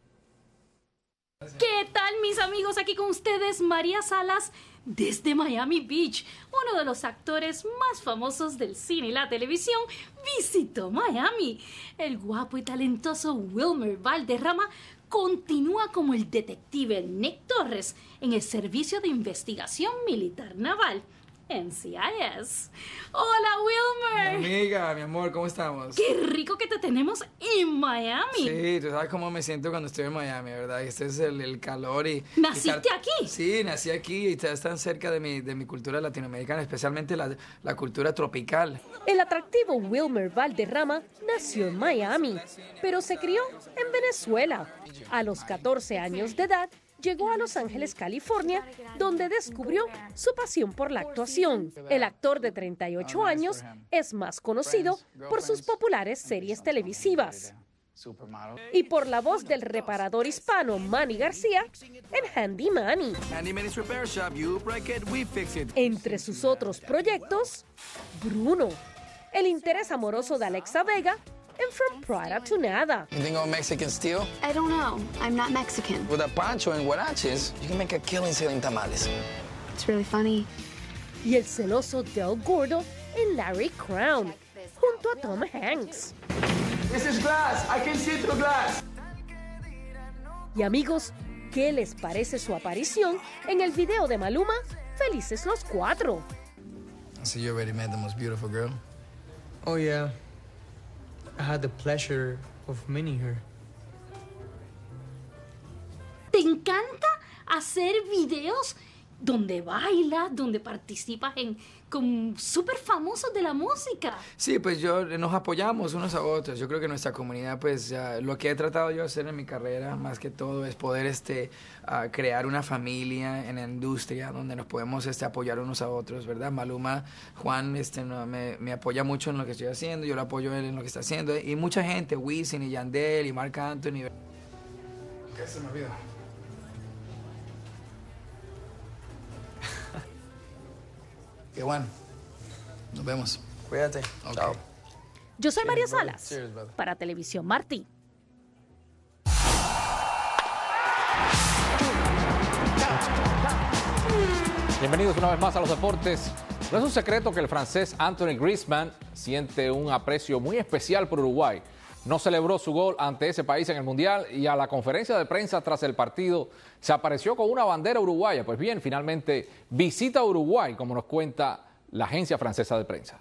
¿Qué tal, mis amigos? Aquí con ustedes María Salas desde Miami Beach. Uno de los actores más famosos del cine y la televisión visitó Miami. El guapo y talentoso Wilmer Valderrama continúa como el detective Nick Torres en el Servicio de Investigación Militar Naval, NCIS. Hola, Wilmer. Mi amiga, mi amor, ¿cómo estamos? Qué rico que te tenemos en Miami. Sí, tú sabes cómo me siento cuando estoy en Miami, ¿verdad? Este es el calor y... ¿Naciste aquí? Sí, nací aquí y estás tan cerca de mi cultura latinoamericana, especialmente la cultura tropical. El atractivo Wilmer Valderrama nació en Miami, pero se crió en Venezuela. A los 14 años de edad, llegó a Los Ángeles, California, donde descubrió su pasión por la actuación. El actor de 38 años es más conocido por sus populares series televisivas y por la voz del reparador hispano Manny García en Handy Manny. Entre sus otros proyectos, Bruno, el interés amoroso de Alexa Vega en From Prada to Nada. You think I'm Mexican steel? I don't know. I'm not Mexican. With a pancho and huaraches, you can make a killing selling tamales. It's really funny. Y el celoso Del Gordo en Larry Crown, junto a Tom Hanks. This is glass. I can see through glass. Y amigos, ¿qué les parece su aparición en el video de Maluma, Felices los Cuatro? So you already met the most beautiful girl? Oh yeah. I had the pleasure of meeting her. ¿Te encanta hacer videos donde bailas, donde participas con súper famosos de la música. Sí, pues nos apoyamos unos a otros. Yo creo que nuestra comunidad, pues lo que he tratado yo de hacer en mi carrera, más que todo, es poder crear una familia en la industria donde nos podemos apoyar unos a otros, ¿verdad? Maluma, Juan me apoya mucho en lo que estoy haciendo, yo lo apoyo a él en lo que está haciendo, y mucha gente, Wisin y Yandel y Marc Anthony. ¿Qué se me olvidó? Qué bueno. Nos vemos. Cuídate. Okay. Chao. Yo soy María Salas, para Televisión Martí. Bienvenidos una vez más a los deportes. No es un secreto que el francés Antoine Griezmann siente un aprecio muy especial por Uruguay. No celebró su gol ante ese país en el Mundial y a la conferencia de prensa tras el partido se apareció con una bandera uruguaya. Pues bien, finalmente visita Uruguay, como nos cuenta la agencia francesa de prensa.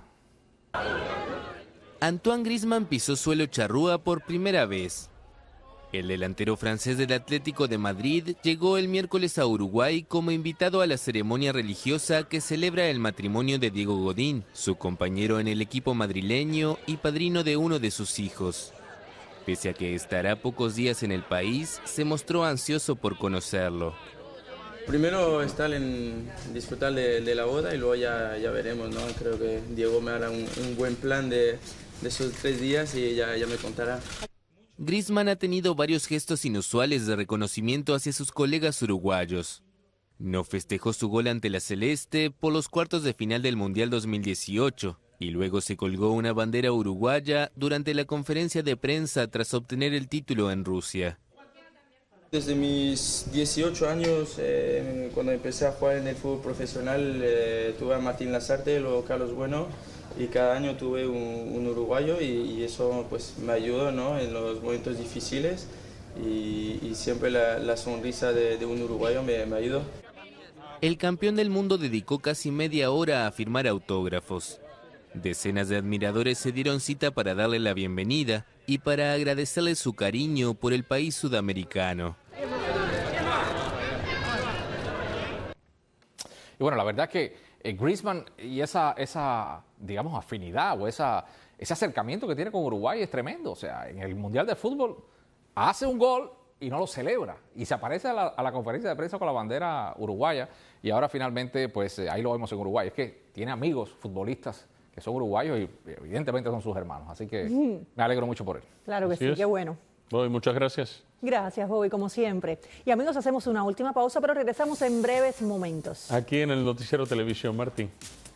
Antoine Griezmann pisó suelo charrúa por primera vez. El delantero francés del Atlético de Madrid llegó el miércoles a Uruguay como invitado a la ceremonia religiosa que celebra el matrimonio de Diego Godín, su compañero en el equipo madrileño y padrino de uno de sus hijos. Pese a que estará pocos días en el país, se mostró ansioso por conocerlo. Primero disfrutar de la boda y luego ya veremos, ¿no? Creo que Diego me hará un buen plan de esos 3 días y ya me contará. Griezmann ha tenido varios gestos inusuales de reconocimiento hacia sus colegas uruguayos. No festejó su gol ante la Celeste por los cuartos de final del Mundial 2018 y luego se colgó una bandera uruguaya durante la conferencia de prensa tras obtener el título en Rusia. Desde mis 18 años, cuando empecé a jugar en el fútbol profesional, tuve a Martín Lazarte, luego Carlos Bueno, y cada año tuve un uruguayo y eso pues me ayudó, ¿no? En los momentos difíciles y siempre la sonrisa de un uruguayo me ayudó. El campeón del mundo dedicó casi media hora a firmar autógrafos. Decenas de admiradores se dieron cita para darle la bienvenida y para agradecerle su cariño por el país sudamericano. Y bueno, la verdad que Griezmann y esa digamos, afinidad o ese acercamiento que tiene con Uruguay es tremendo. O sea, en el Mundial de Fútbol hace un gol y no lo celebra. Y se aparece a la conferencia de prensa con la bandera uruguaya. Y ahora finalmente, pues ahí lo vemos en Uruguay. Es que tiene amigos futbolistas que son uruguayos y evidentemente son sus hermanos. Así que me alegro mucho por él. Claro que sí, qué bueno. Bobby, muchas gracias. Gracias, Bobby, como siempre. Y amigos, hacemos una última pausa, pero regresamos en breves momentos. Aquí en el Noticiero Televisión Martí.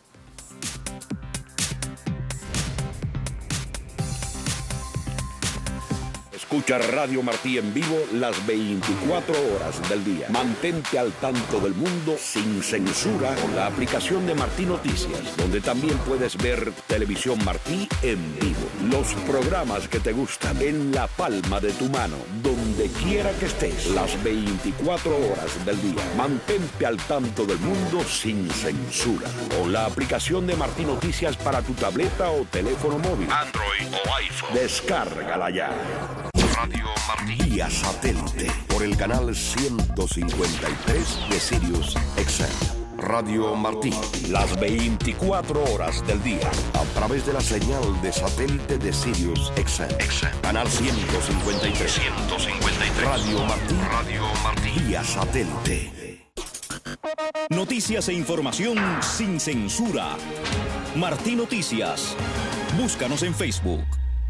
Escucha Radio Martí en vivo las 24 horas del día. Mantente al tanto del mundo sin censura con la aplicación de Martí Noticias, donde también puedes ver Televisión Martí en vivo. Los programas que te gustan en la palma de tu mano, donde quiera que estés, las 24 horas del día. Mantente al tanto del mundo sin censura con la aplicación de Martí Noticias para tu tableta o teléfono móvil, Android o iPhone. Descárgala ya. Radio Martí vía satélite por el canal 153 de Sirius XM. Radio Martí, las 24 horas del día a través de la señal de satélite de Sirius XM. Canal 153. Radio Martí vía satélite. Noticias e información sin censura. Martí Noticias. Búscanos en Facebook.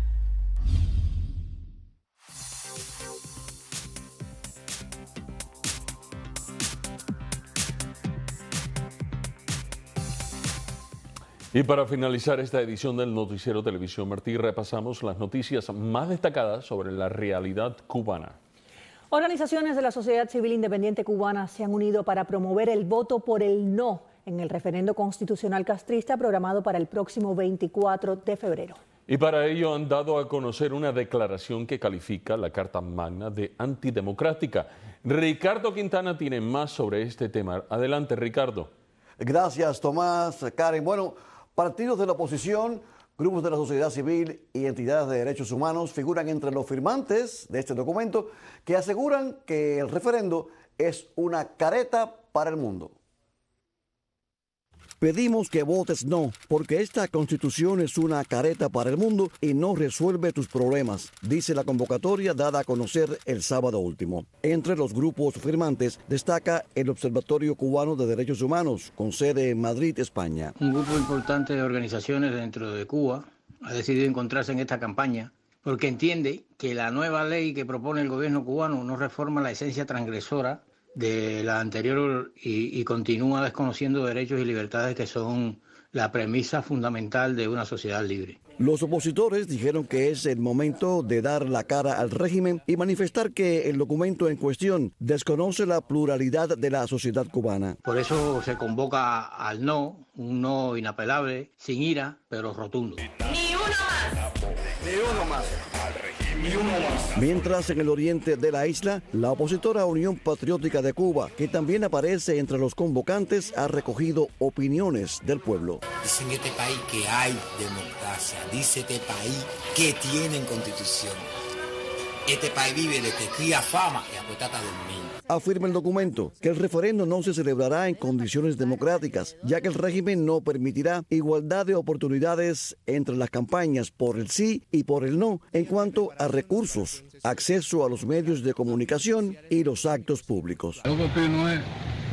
Y para finalizar esta edición del Noticiero Televisión Martí, repasamos las noticias más destacadas sobre la realidad cubana. Organizaciones de la sociedad civil independiente cubana se han unido para promover el voto por el no en el referendo constitucional castrista programado para el próximo 24 de febrero. Y para ello han dado a conocer una declaración que califica la Carta Magna de antidemocrática. Ricardo Quintana tiene más sobre este tema. Adelante, Ricardo. Gracias, Tomás. Karen, bueno, partidos de la oposición, grupos de la sociedad civil y entidades de derechos humanos figuran entre los firmantes de este documento que aseguran que el referendo es una careta para el mundo. Pedimos que votes no, porque esta constitución es una careta para el mundo y no resuelve tus problemas, dice la convocatoria dada a conocer el sábado último. Entre los grupos firmantes destaca el Observatorio Cubano de Derechos Humanos, con sede en Madrid, España. Un grupo importante de organizaciones dentro de Cuba ha decidido encontrarse en esta campaña porque entiende que la nueva ley que propone el gobierno cubano no reforma la esencia transgresora de la anterior y continúa desconociendo derechos y libertades que son la premisa fundamental de una sociedad libre. Los opositores dijeron que es el momento de dar la cara al régimen y manifestar que el documento en cuestión desconoce la pluralidad de la sociedad cubana. Por eso se convoca al no, un no inapelable, sin ira, pero rotundo. ¡Ni uno más! ¡Ni uno más! Mientras en el oriente de la isla, la opositora Unión Patriótica de Cuba, que también aparece entre los convocantes, ha recogido opiniones del pueblo. Dice en este país que hay democracia, dice este país que tienen constitución. Este país vive de que cría fama y apuesta a dormir. Afirma el documento que el referendo no se celebrará en condiciones democráticas, ya que el régimen no permitirá igualdad de oportunidades entre las campañas por el sí y por el no en cuanto a recursos, acceso a los medios de comunicación y los actos públicos. Lo que opino es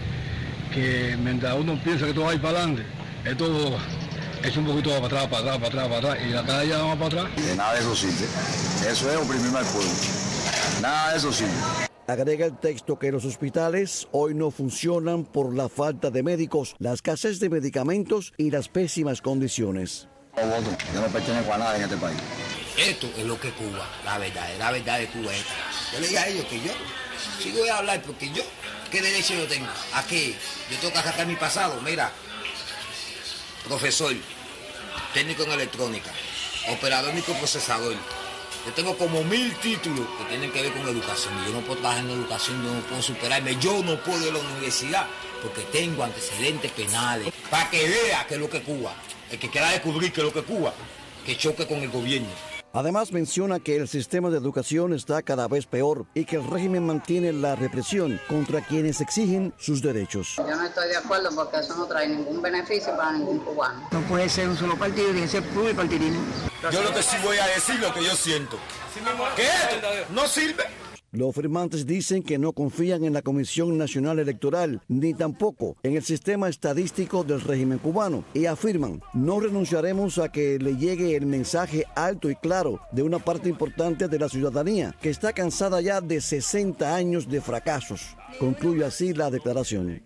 que mientras uno piensa que todo va a ir para adelante, esto es un poquito para atrás, para atrás, para atrás, para atrás, y la cada día va para atrás. De nada de eso sirve. Eso es oprimir al pueblo. Nada de eso sirve. Agrega el texto que los hospitales hoy no funcionan por la falta de médicos, la escasez de medicamentos y las pésimas condiciones. Yo no pertenezco a nada en este país. Esto es lo que Cuba, la verdad de Cuba es esta. Yo le dije a ellos que yo sí voy a hablar porque yo, ¿qué derecho yo tengo? ¿A qué? Yo tengo que sacar mi pasado. Mira, profesor, técnico en electrónica, operador microprocesador. Yo tengo como 1000 títulos que tienen que ver con educación. Yo no puedo trabajar en educación, yo no puedo superarme. Yo no puedo ir a la universidad porque tengo antecedentes penales. Para que vea qué es lo que es Cuba. El que quiera descubrir qué es lo que es Cuba, que choque con el gobierno. Además menciona que el sistema de educación está cada vez peor y que el régimen mantiene la represión contra quienes exigen sus derechos. Yo no estoy de acuerdo porque eso no trae ningún beneficio para ningún cubano. No puede ser un solo partido, tiene que ser pluripartidismo. Yo lo que sí voy a decir lo que yo siento. ¿Qué esto no sirve? Los firmantes dicen que no confían en la Comisión Nacional Electoral ni tampoco en el sistema estadístico del régimen cubano y afirman: no renunciaremos a que le llegue el mensaje alto y claro de una parte importante de la ciudadanía que está cansada ya de 60 años de fracasos. Concluye así la declaración.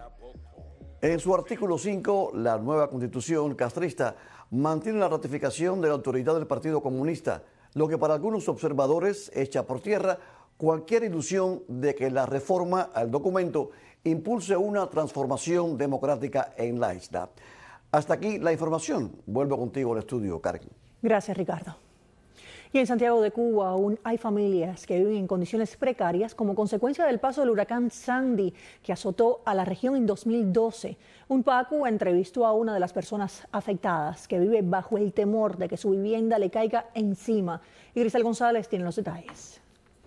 En su artículo 5, la nueva constitución castrista mantiene la ratificación de la autoridad del Partido Comunista, lo que para algunos observadores echa por tierra cualquier ilusión de que la reforma al documento impulse una transformación democrática en la isla. Hasta aquí la información. Vuelvo contigo al estudio, Karen. Gracias, Ricardo. Y en Santiago de Cuba aún hay familias que viven en condiciones precarias como consecuencia del paso del huracán Sandy que azotó a la región en 2012. Un PACU entrevistó a una de las personas afectadas que vive bajo el temor de que su vivienda le caiga encima. Y Grisel González tiene los detalles.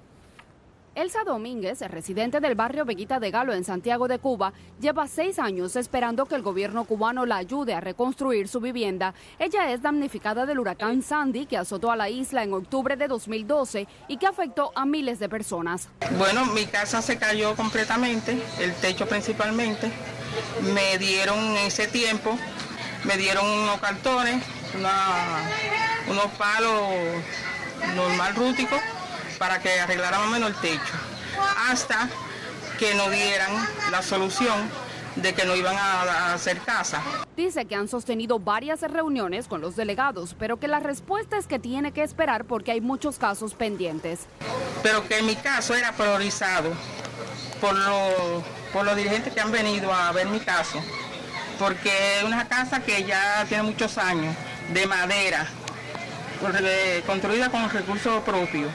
Elsa Domínguez, residente del barrio Veguita de Galo en Santiago de Cuba, lleva 6 años esperando que el gobierno cubano la ayude a reconstruir su vivienda. Ella es damnificada del huracán Sandy que azotó a la isla en octubre de 2012 y que afectó a miles de personas. Bueno, mi casa se cayó completamente, el techo principalmente. Me dieron en ese tiempo, me dieron unos cartones, unos palos normal rústicos, para que arreglara más o menos el techo, hasta que nos dieran la solución de que no iban a hacer casa. Dice que han sostenido varias reuniones con los delegados, pero que la respuesta es que tiene que esperar porque hay muchos casos pendientes. Pero que mi caso era priorizado por los dirigentes que han venido a ver mi caso, porque es una casa que ya tiene muchos años, de madera, construida con recursos propios.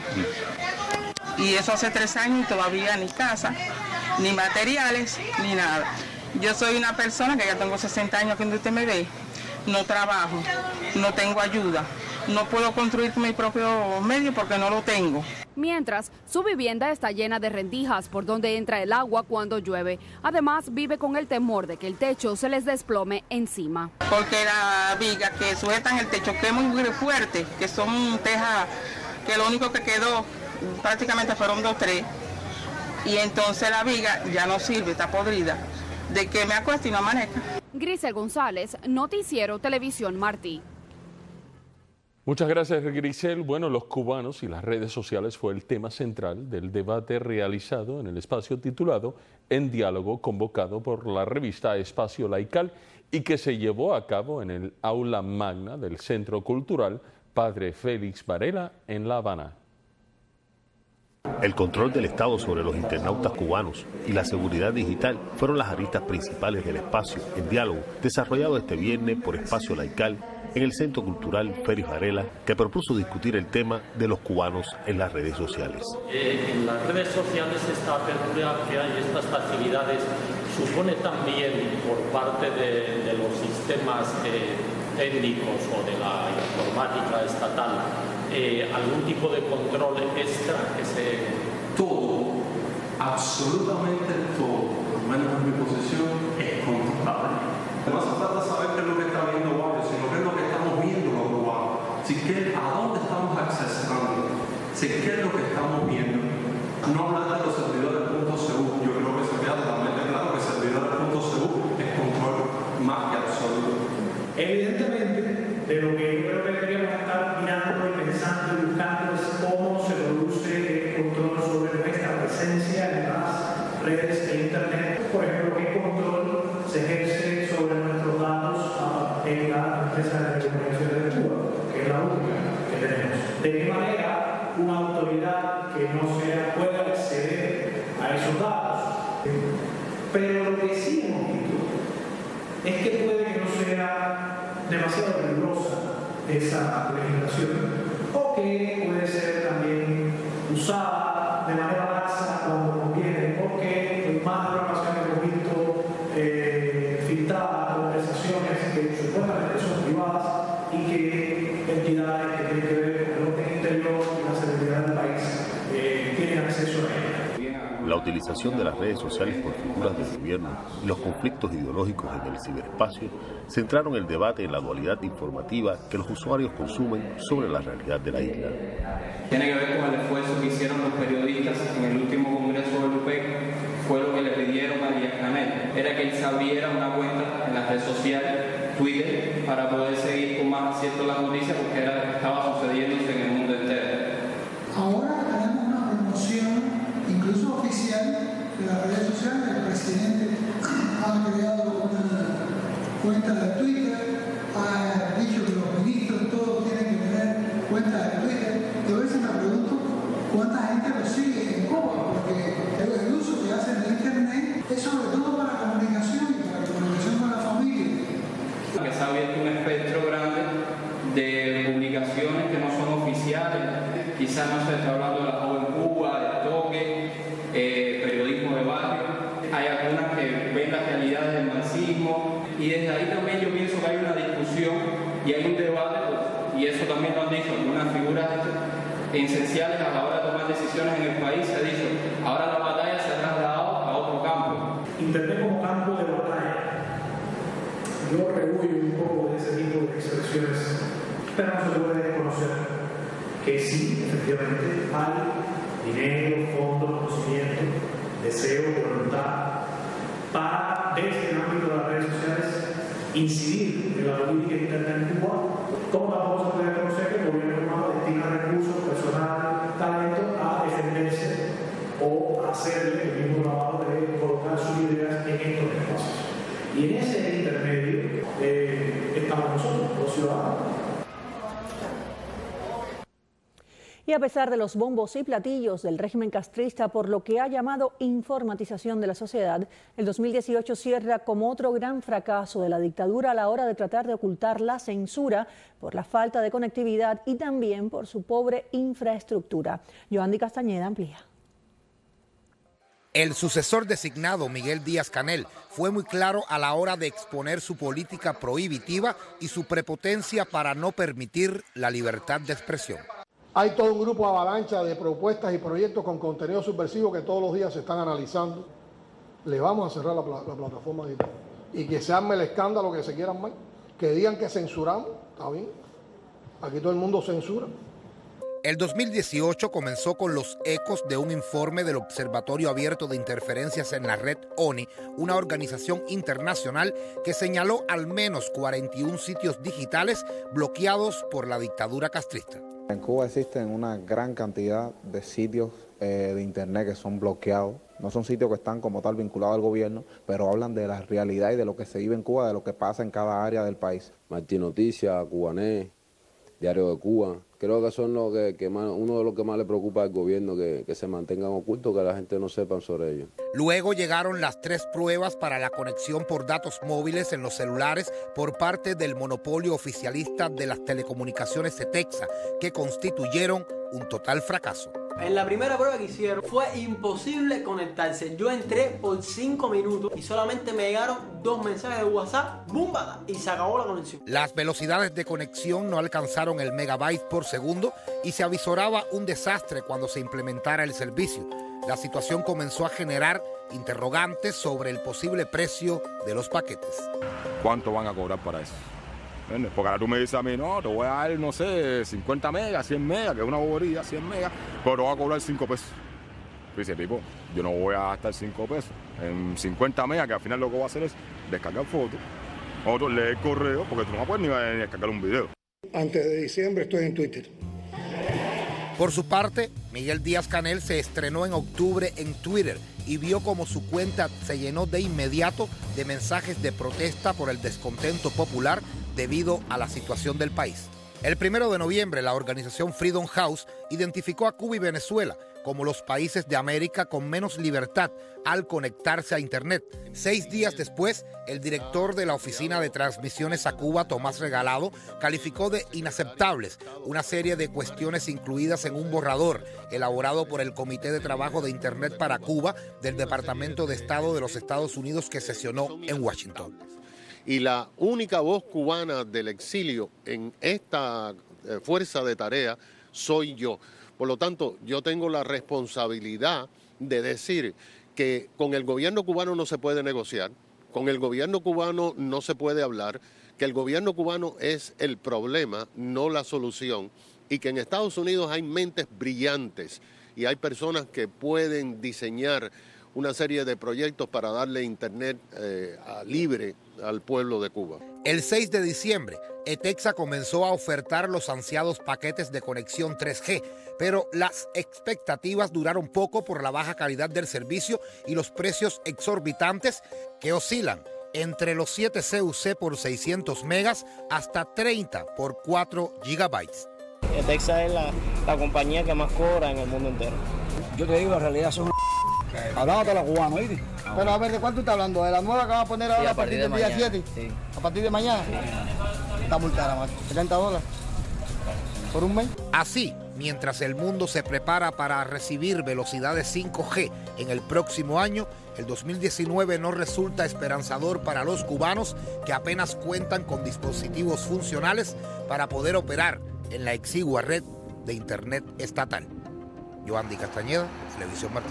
Y eso hace 3 años y todavía ni casa, ni materiales, ni nada. Yo soy una persona que ya tengo 60 años, que usted me ve, no trabajo, no tengo ayuda. no puedo construir mi propio medio porque no lo tengo. Mientras, su vivienda está llena de rendijas por donde entra el agua cuando llueve. Además, vive con el temor de que el techo se les desplome encima. Porque la viga que sujetan el techo, que es muy fuerte, que son tejas, que lo único que quedó prácticamente fueron 2 o 3, y entonces la viga ya no sirve, está podrida, de que me acueste y no amanezca. Grisel González, Noticiero Televisión Martí. Muchas gracias, Grisel. Bueno, los cubanos y las redes sociales fue el tema central del debate realizado en el espacio titulado En Diálogo, convocado por la revista Espacio Laical y que se llevó a cabo en el aula magna del Centro Cultural Padre Félix Varela en La Habana. El control del Estado sobre los internautas cubanos y la seguridad digital fueron las aristas principales del espacio En Diálogo, desarrollado este viernes por Espacio Laical en el Centro Cultural Félix Varela, que propuso discutir el tema de los cubanos en las redes sociales. En las redes sociales esta apertura que hay, estas facilidades, supone también por parte de los sistemas técnicos o de la informática estatal algún tipo de control extra que se... Todo, absolutamente todo, por lo menos en mi posición, es controlable. No se trata de saber qué es lo que está viendo Wario, sino qué es lo que estamos viendo los cubanos. ¿A dónde estamos accesando? ¿Qué es lo que estamos viendo? No hablar de los servidores .cu, yo creo que se queda totalmente claro que servidores .cu es control más que absoluto. Evidentemente, de lo que yo creo que deberíamos estar mirando y pensando y buscando es cómo se produce el control sobre nuestra presencia en las redes de Internet. Por ejemplo, qué control se ejerce sobre nuestros datos en la empresa de telecomunicaciones de Cuba, que es la única que tenemos. ¿De qué manera una autoridad que no pueda acceder a esos datos? Pero lo que sí hemos visto es que puede que no sea demasiado rigurosa esa legislación o que puede ser también usada de manera laxa cuando conviene, porque en más de una ocasión hemos visto filtradas conversaciones que supuestamente son privadas y que entidades que tienen que ver con el orden interior y la seguridad del país tienen acceso a ellas. La utilización de las redes sociales por figuras del gobierno y los conflictos ideológicos en el ciberespacio centraron el debate en la dualidad informativa que los usuarios consumen sobre la realidad de la isla. Tiene que ver con el esfuerzo que hicieron los periodistas en el último Congreso del UPEC. Fue lo que le pidieron a Díaz-Canel, era que él se abriera una cuenta en la red social Twitter para poder seguir con más acierto las noticias, porque era lo que estaba sucediéndose en el mundo entero. Ahora tenemos una promoción incluso oficial de las redes sociales. El presidente ha creado una cuenta de Twitter, ha dicho que los ministros todos tienen que tener cuenta de Twitter. Yo a veces me pregunto cuánta gente lo sigue en Cuba, porque el uso que hacen de Internet es sobre todo para comunicación y para comunicación con la familia. Que se ha abierto un espectro grande de publicaciones que no son oficiales. Quizás no se está hablando de la joven Cuba, del toque, periodismo de barrio. Hay algunas que ven las realidades del marxismo y desde ahí también yo pienso que hay una discusión y hay un debate, pues, y eso también lo han dicho algunas figuras esenciales a la hora de tomar decisiones en el país. Se ha dicho, ahora la batalla se ha trasladado a otro campo. Internet como campo de batalla. Yo rehuyo un poco de ese tipo de expresiones, pero no se puede desconocer que sí, efectivamente, hay dinero, fondos, conocimiento, deseo, voluntad para, desde el ámbito de las redes sociales, incidir en la política interna en Cuba. ¿Cómo tampoco se puede reconocer que el gobierno cubano destina recursos, personal, talento a defenderse o hacerle el mismo trabajo de colocar sus ideas en estos espacios? Y en ese intermedio estamos nosotros, los ciudadanos. Y a pesar de los bombos y platillos del régimen castrista por lo que ha llamado informatización de la sociedad, el 2018 cierra como otro gran fracaso de la dictadura a la hora de tratar de ocultar la censura por la falta de conectividad y también por su pobre infraestructura. Yohandy Castañeda amplía. El sucesor designado, Miguel Díaz-Canel, fue muy claro a la hora de exponer su política prohibitiva y su prepotencia para no permitir la libertad de expresión. Hay todo un grupo avalancha de propuestas y proyectos con contenido subversivo que todos los días se están analizando. Le vamos a cerrar la plataforma digital. Y que se arme el escándalo que se quieran más. Que digan que censuramos, está bien. Aquí todo el mundo censura. El 2018 comenzó con los ecos de un informe del Observatorio Abierto de Interferencias en la Red ONI, una organización internacional que señaló al menos 41 sitios digitales bloqueados por la dictadura castrista. En Cuba existen una gran cantidad de sitios de internet que son bloqueados. No son sitios que están como tal vinculados al gobierno, pero hablan de la realidad y de lo que se vive en Cuba, de lo que pasa en cada área del país. Martín Noticias, Cubanet, Diario de Cuba. Creo que son uno de los que más le preocupa al gobierno, que se mantengan ocultos, que la gente no sepa sobre ellos. Luego llegaron las 3 pruebas para la conexión por datos móviles en los celulares por parte del monopolio oficialista de las telecomunicaciones ETEXA, que constituyeron un total fracaso. En la primera prueba que hicieron fue imposible conectarse. Yo entré por 5 minutos y solamente me llegaron 2 mensajes de WhatsApp, ¡búmbada! Y se acabó la conexión. Las velocidades de conexión no alcanzaron el megabyte por segundo y se avisoraba un desastre cuando se implementara el servicio. La situación comenzó a generar interrogantes sobre el posible precio de los paquetes. ¿Cuánto van a cobrar para eso? Porque ahora tú me dices a mí, no, te voy a dar, no sé, 50 megas, 100 megas, que es una bobería, 100 megas, pero te voy a cobrar 5 pesos. Dice, tipo, yo no voy a gastar 5 pesos en 50 megas, que al final lo que voy a hacer es descargar fotos, otro leer correo, porque tú no puedes ni descargar un video. Antes de diciembre estoy en Twitter. Por su parte, Miguel Díaz-Canel se estrenó en octubre en Twitter y vio como su cuenta se llenó de inmediato de mensajes de protesta por el descontento popular debido a la situación del país. El 1 de noviembre, la organización Freedom House identificó a Cuba y Venezuela como los países de América con menos libertad al conectarse a Internet. 6 días después, el director de la Oficina de Transmisiones a Cuba, Tomás Regalado, calificó de inaceptables una serie de cuestiones incluidas en un borrador elaborado por el Comité de Trabajo de Internet para Cuba del Departamento de Estado de los Estados Unidos que sesionó en Washington. Y la única voz cubana del exilio en esta fuerza de tarea soy yo. Por lo tanto, yo tengo la responsabilidad de decir que con el gobierno cubano no se puede negociar, con el gobierno cubano no se puede hablar, que el gobierno cubano es el problema, no la solución, y que en Estados Unidos hay mentes brillantes y hay personas que pueden diseñar una serie de proyectos para darle internet libre al pueblo de Cuba. El 6 de diciembre, ETEXA comenzó a ofertar los ansiados paquetes de conexión 3G, pero las expectativas duraron poco por la baja calidad del servicio y los precios exorbitantes que oscilan entre los 7 CUC por 600 megas hasta 30 por 4 gigabytes. ETEXA es la compañía que más cobra en el mundo entero. Yo te digo, la realidad son hablando de la cubana, ¿oíste? Pero a ver, ¿de cuánto estás hablando? ¿De la nueva que van a poner ahora sí, a partir del día 7? Sí. ¿A partir de mañana? Sí. Está muy cara, macho. $70 por un mes. Así, mientras el mundo se prepara para recibir velocidades 5G en el próximo año, el 2019 no resulta esperanzador para los cubanos que apenas cuentan con dispositivos funcionales para poder operar en la exigua red de Internet estatal. Yoandi Castañeda, Televisión Martín.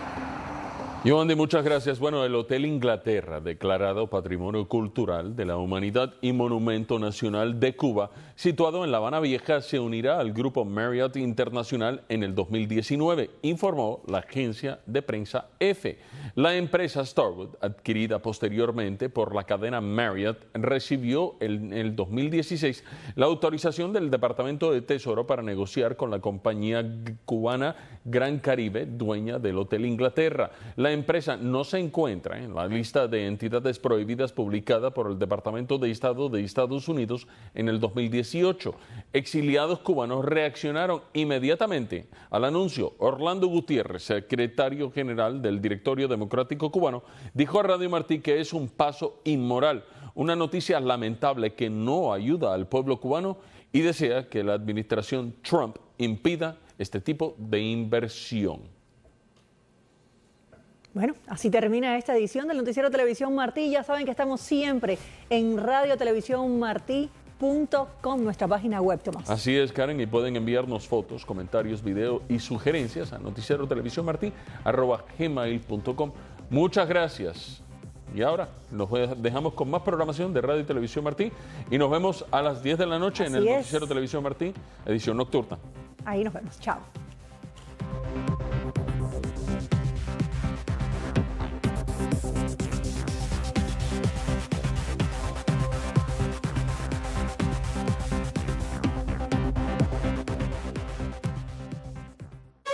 Yoandi, muchas gracias. Bueno, el Hotel Inglaterra, declarado Patrimonio Cultural de la Humanidad y Monumento Nacional de Cuba, situado en La Habana Vieja, se unirá al grupo Marriott Internacional en el 2019, informó la agencia de prensa EFE. La empresa Starwood, adquirida posteriormente por la cadena Marriott, recibió en el 2016 la autorización del Departamento de Tesoro para negociar con la compañía cubana Gran Caribe, dueña del Hotel Inglaterra. La empresa no se encuentra en la lista de entidades prohibidas publicada por el Departamento de Estado de Estados Unidos en el 2018. Exiliados cubanos reaccionaron inmediatamente al anuncio. Orlando Gutiérrez, secretario general del Directorio Democrático Cubano, dijo a Radio Martí que es un paso inmoral, una noticia lamentable que no ayuda al pueblo cubano y desea que la administración Trump impida este tipo de inversión. Bueno, así termina esta edición del Noticiero Televisión Martí. Ya saben que estamos siempre en radiotelevisiónmartí.com, nuestra página web, Tomás. Así es, Karen, y pueden enviarnos fotos, comentarios, video y sugerencias a noticierotelevisiónmartí@gmail.com. Muchas gracias. Y ahora nos dejamos con más programación de Radio y Televisión Martí y nos vemos a las 10 de la noche en el Noticiero Televisión Martí, edición nocturna. Ahí nos vemos. Chao.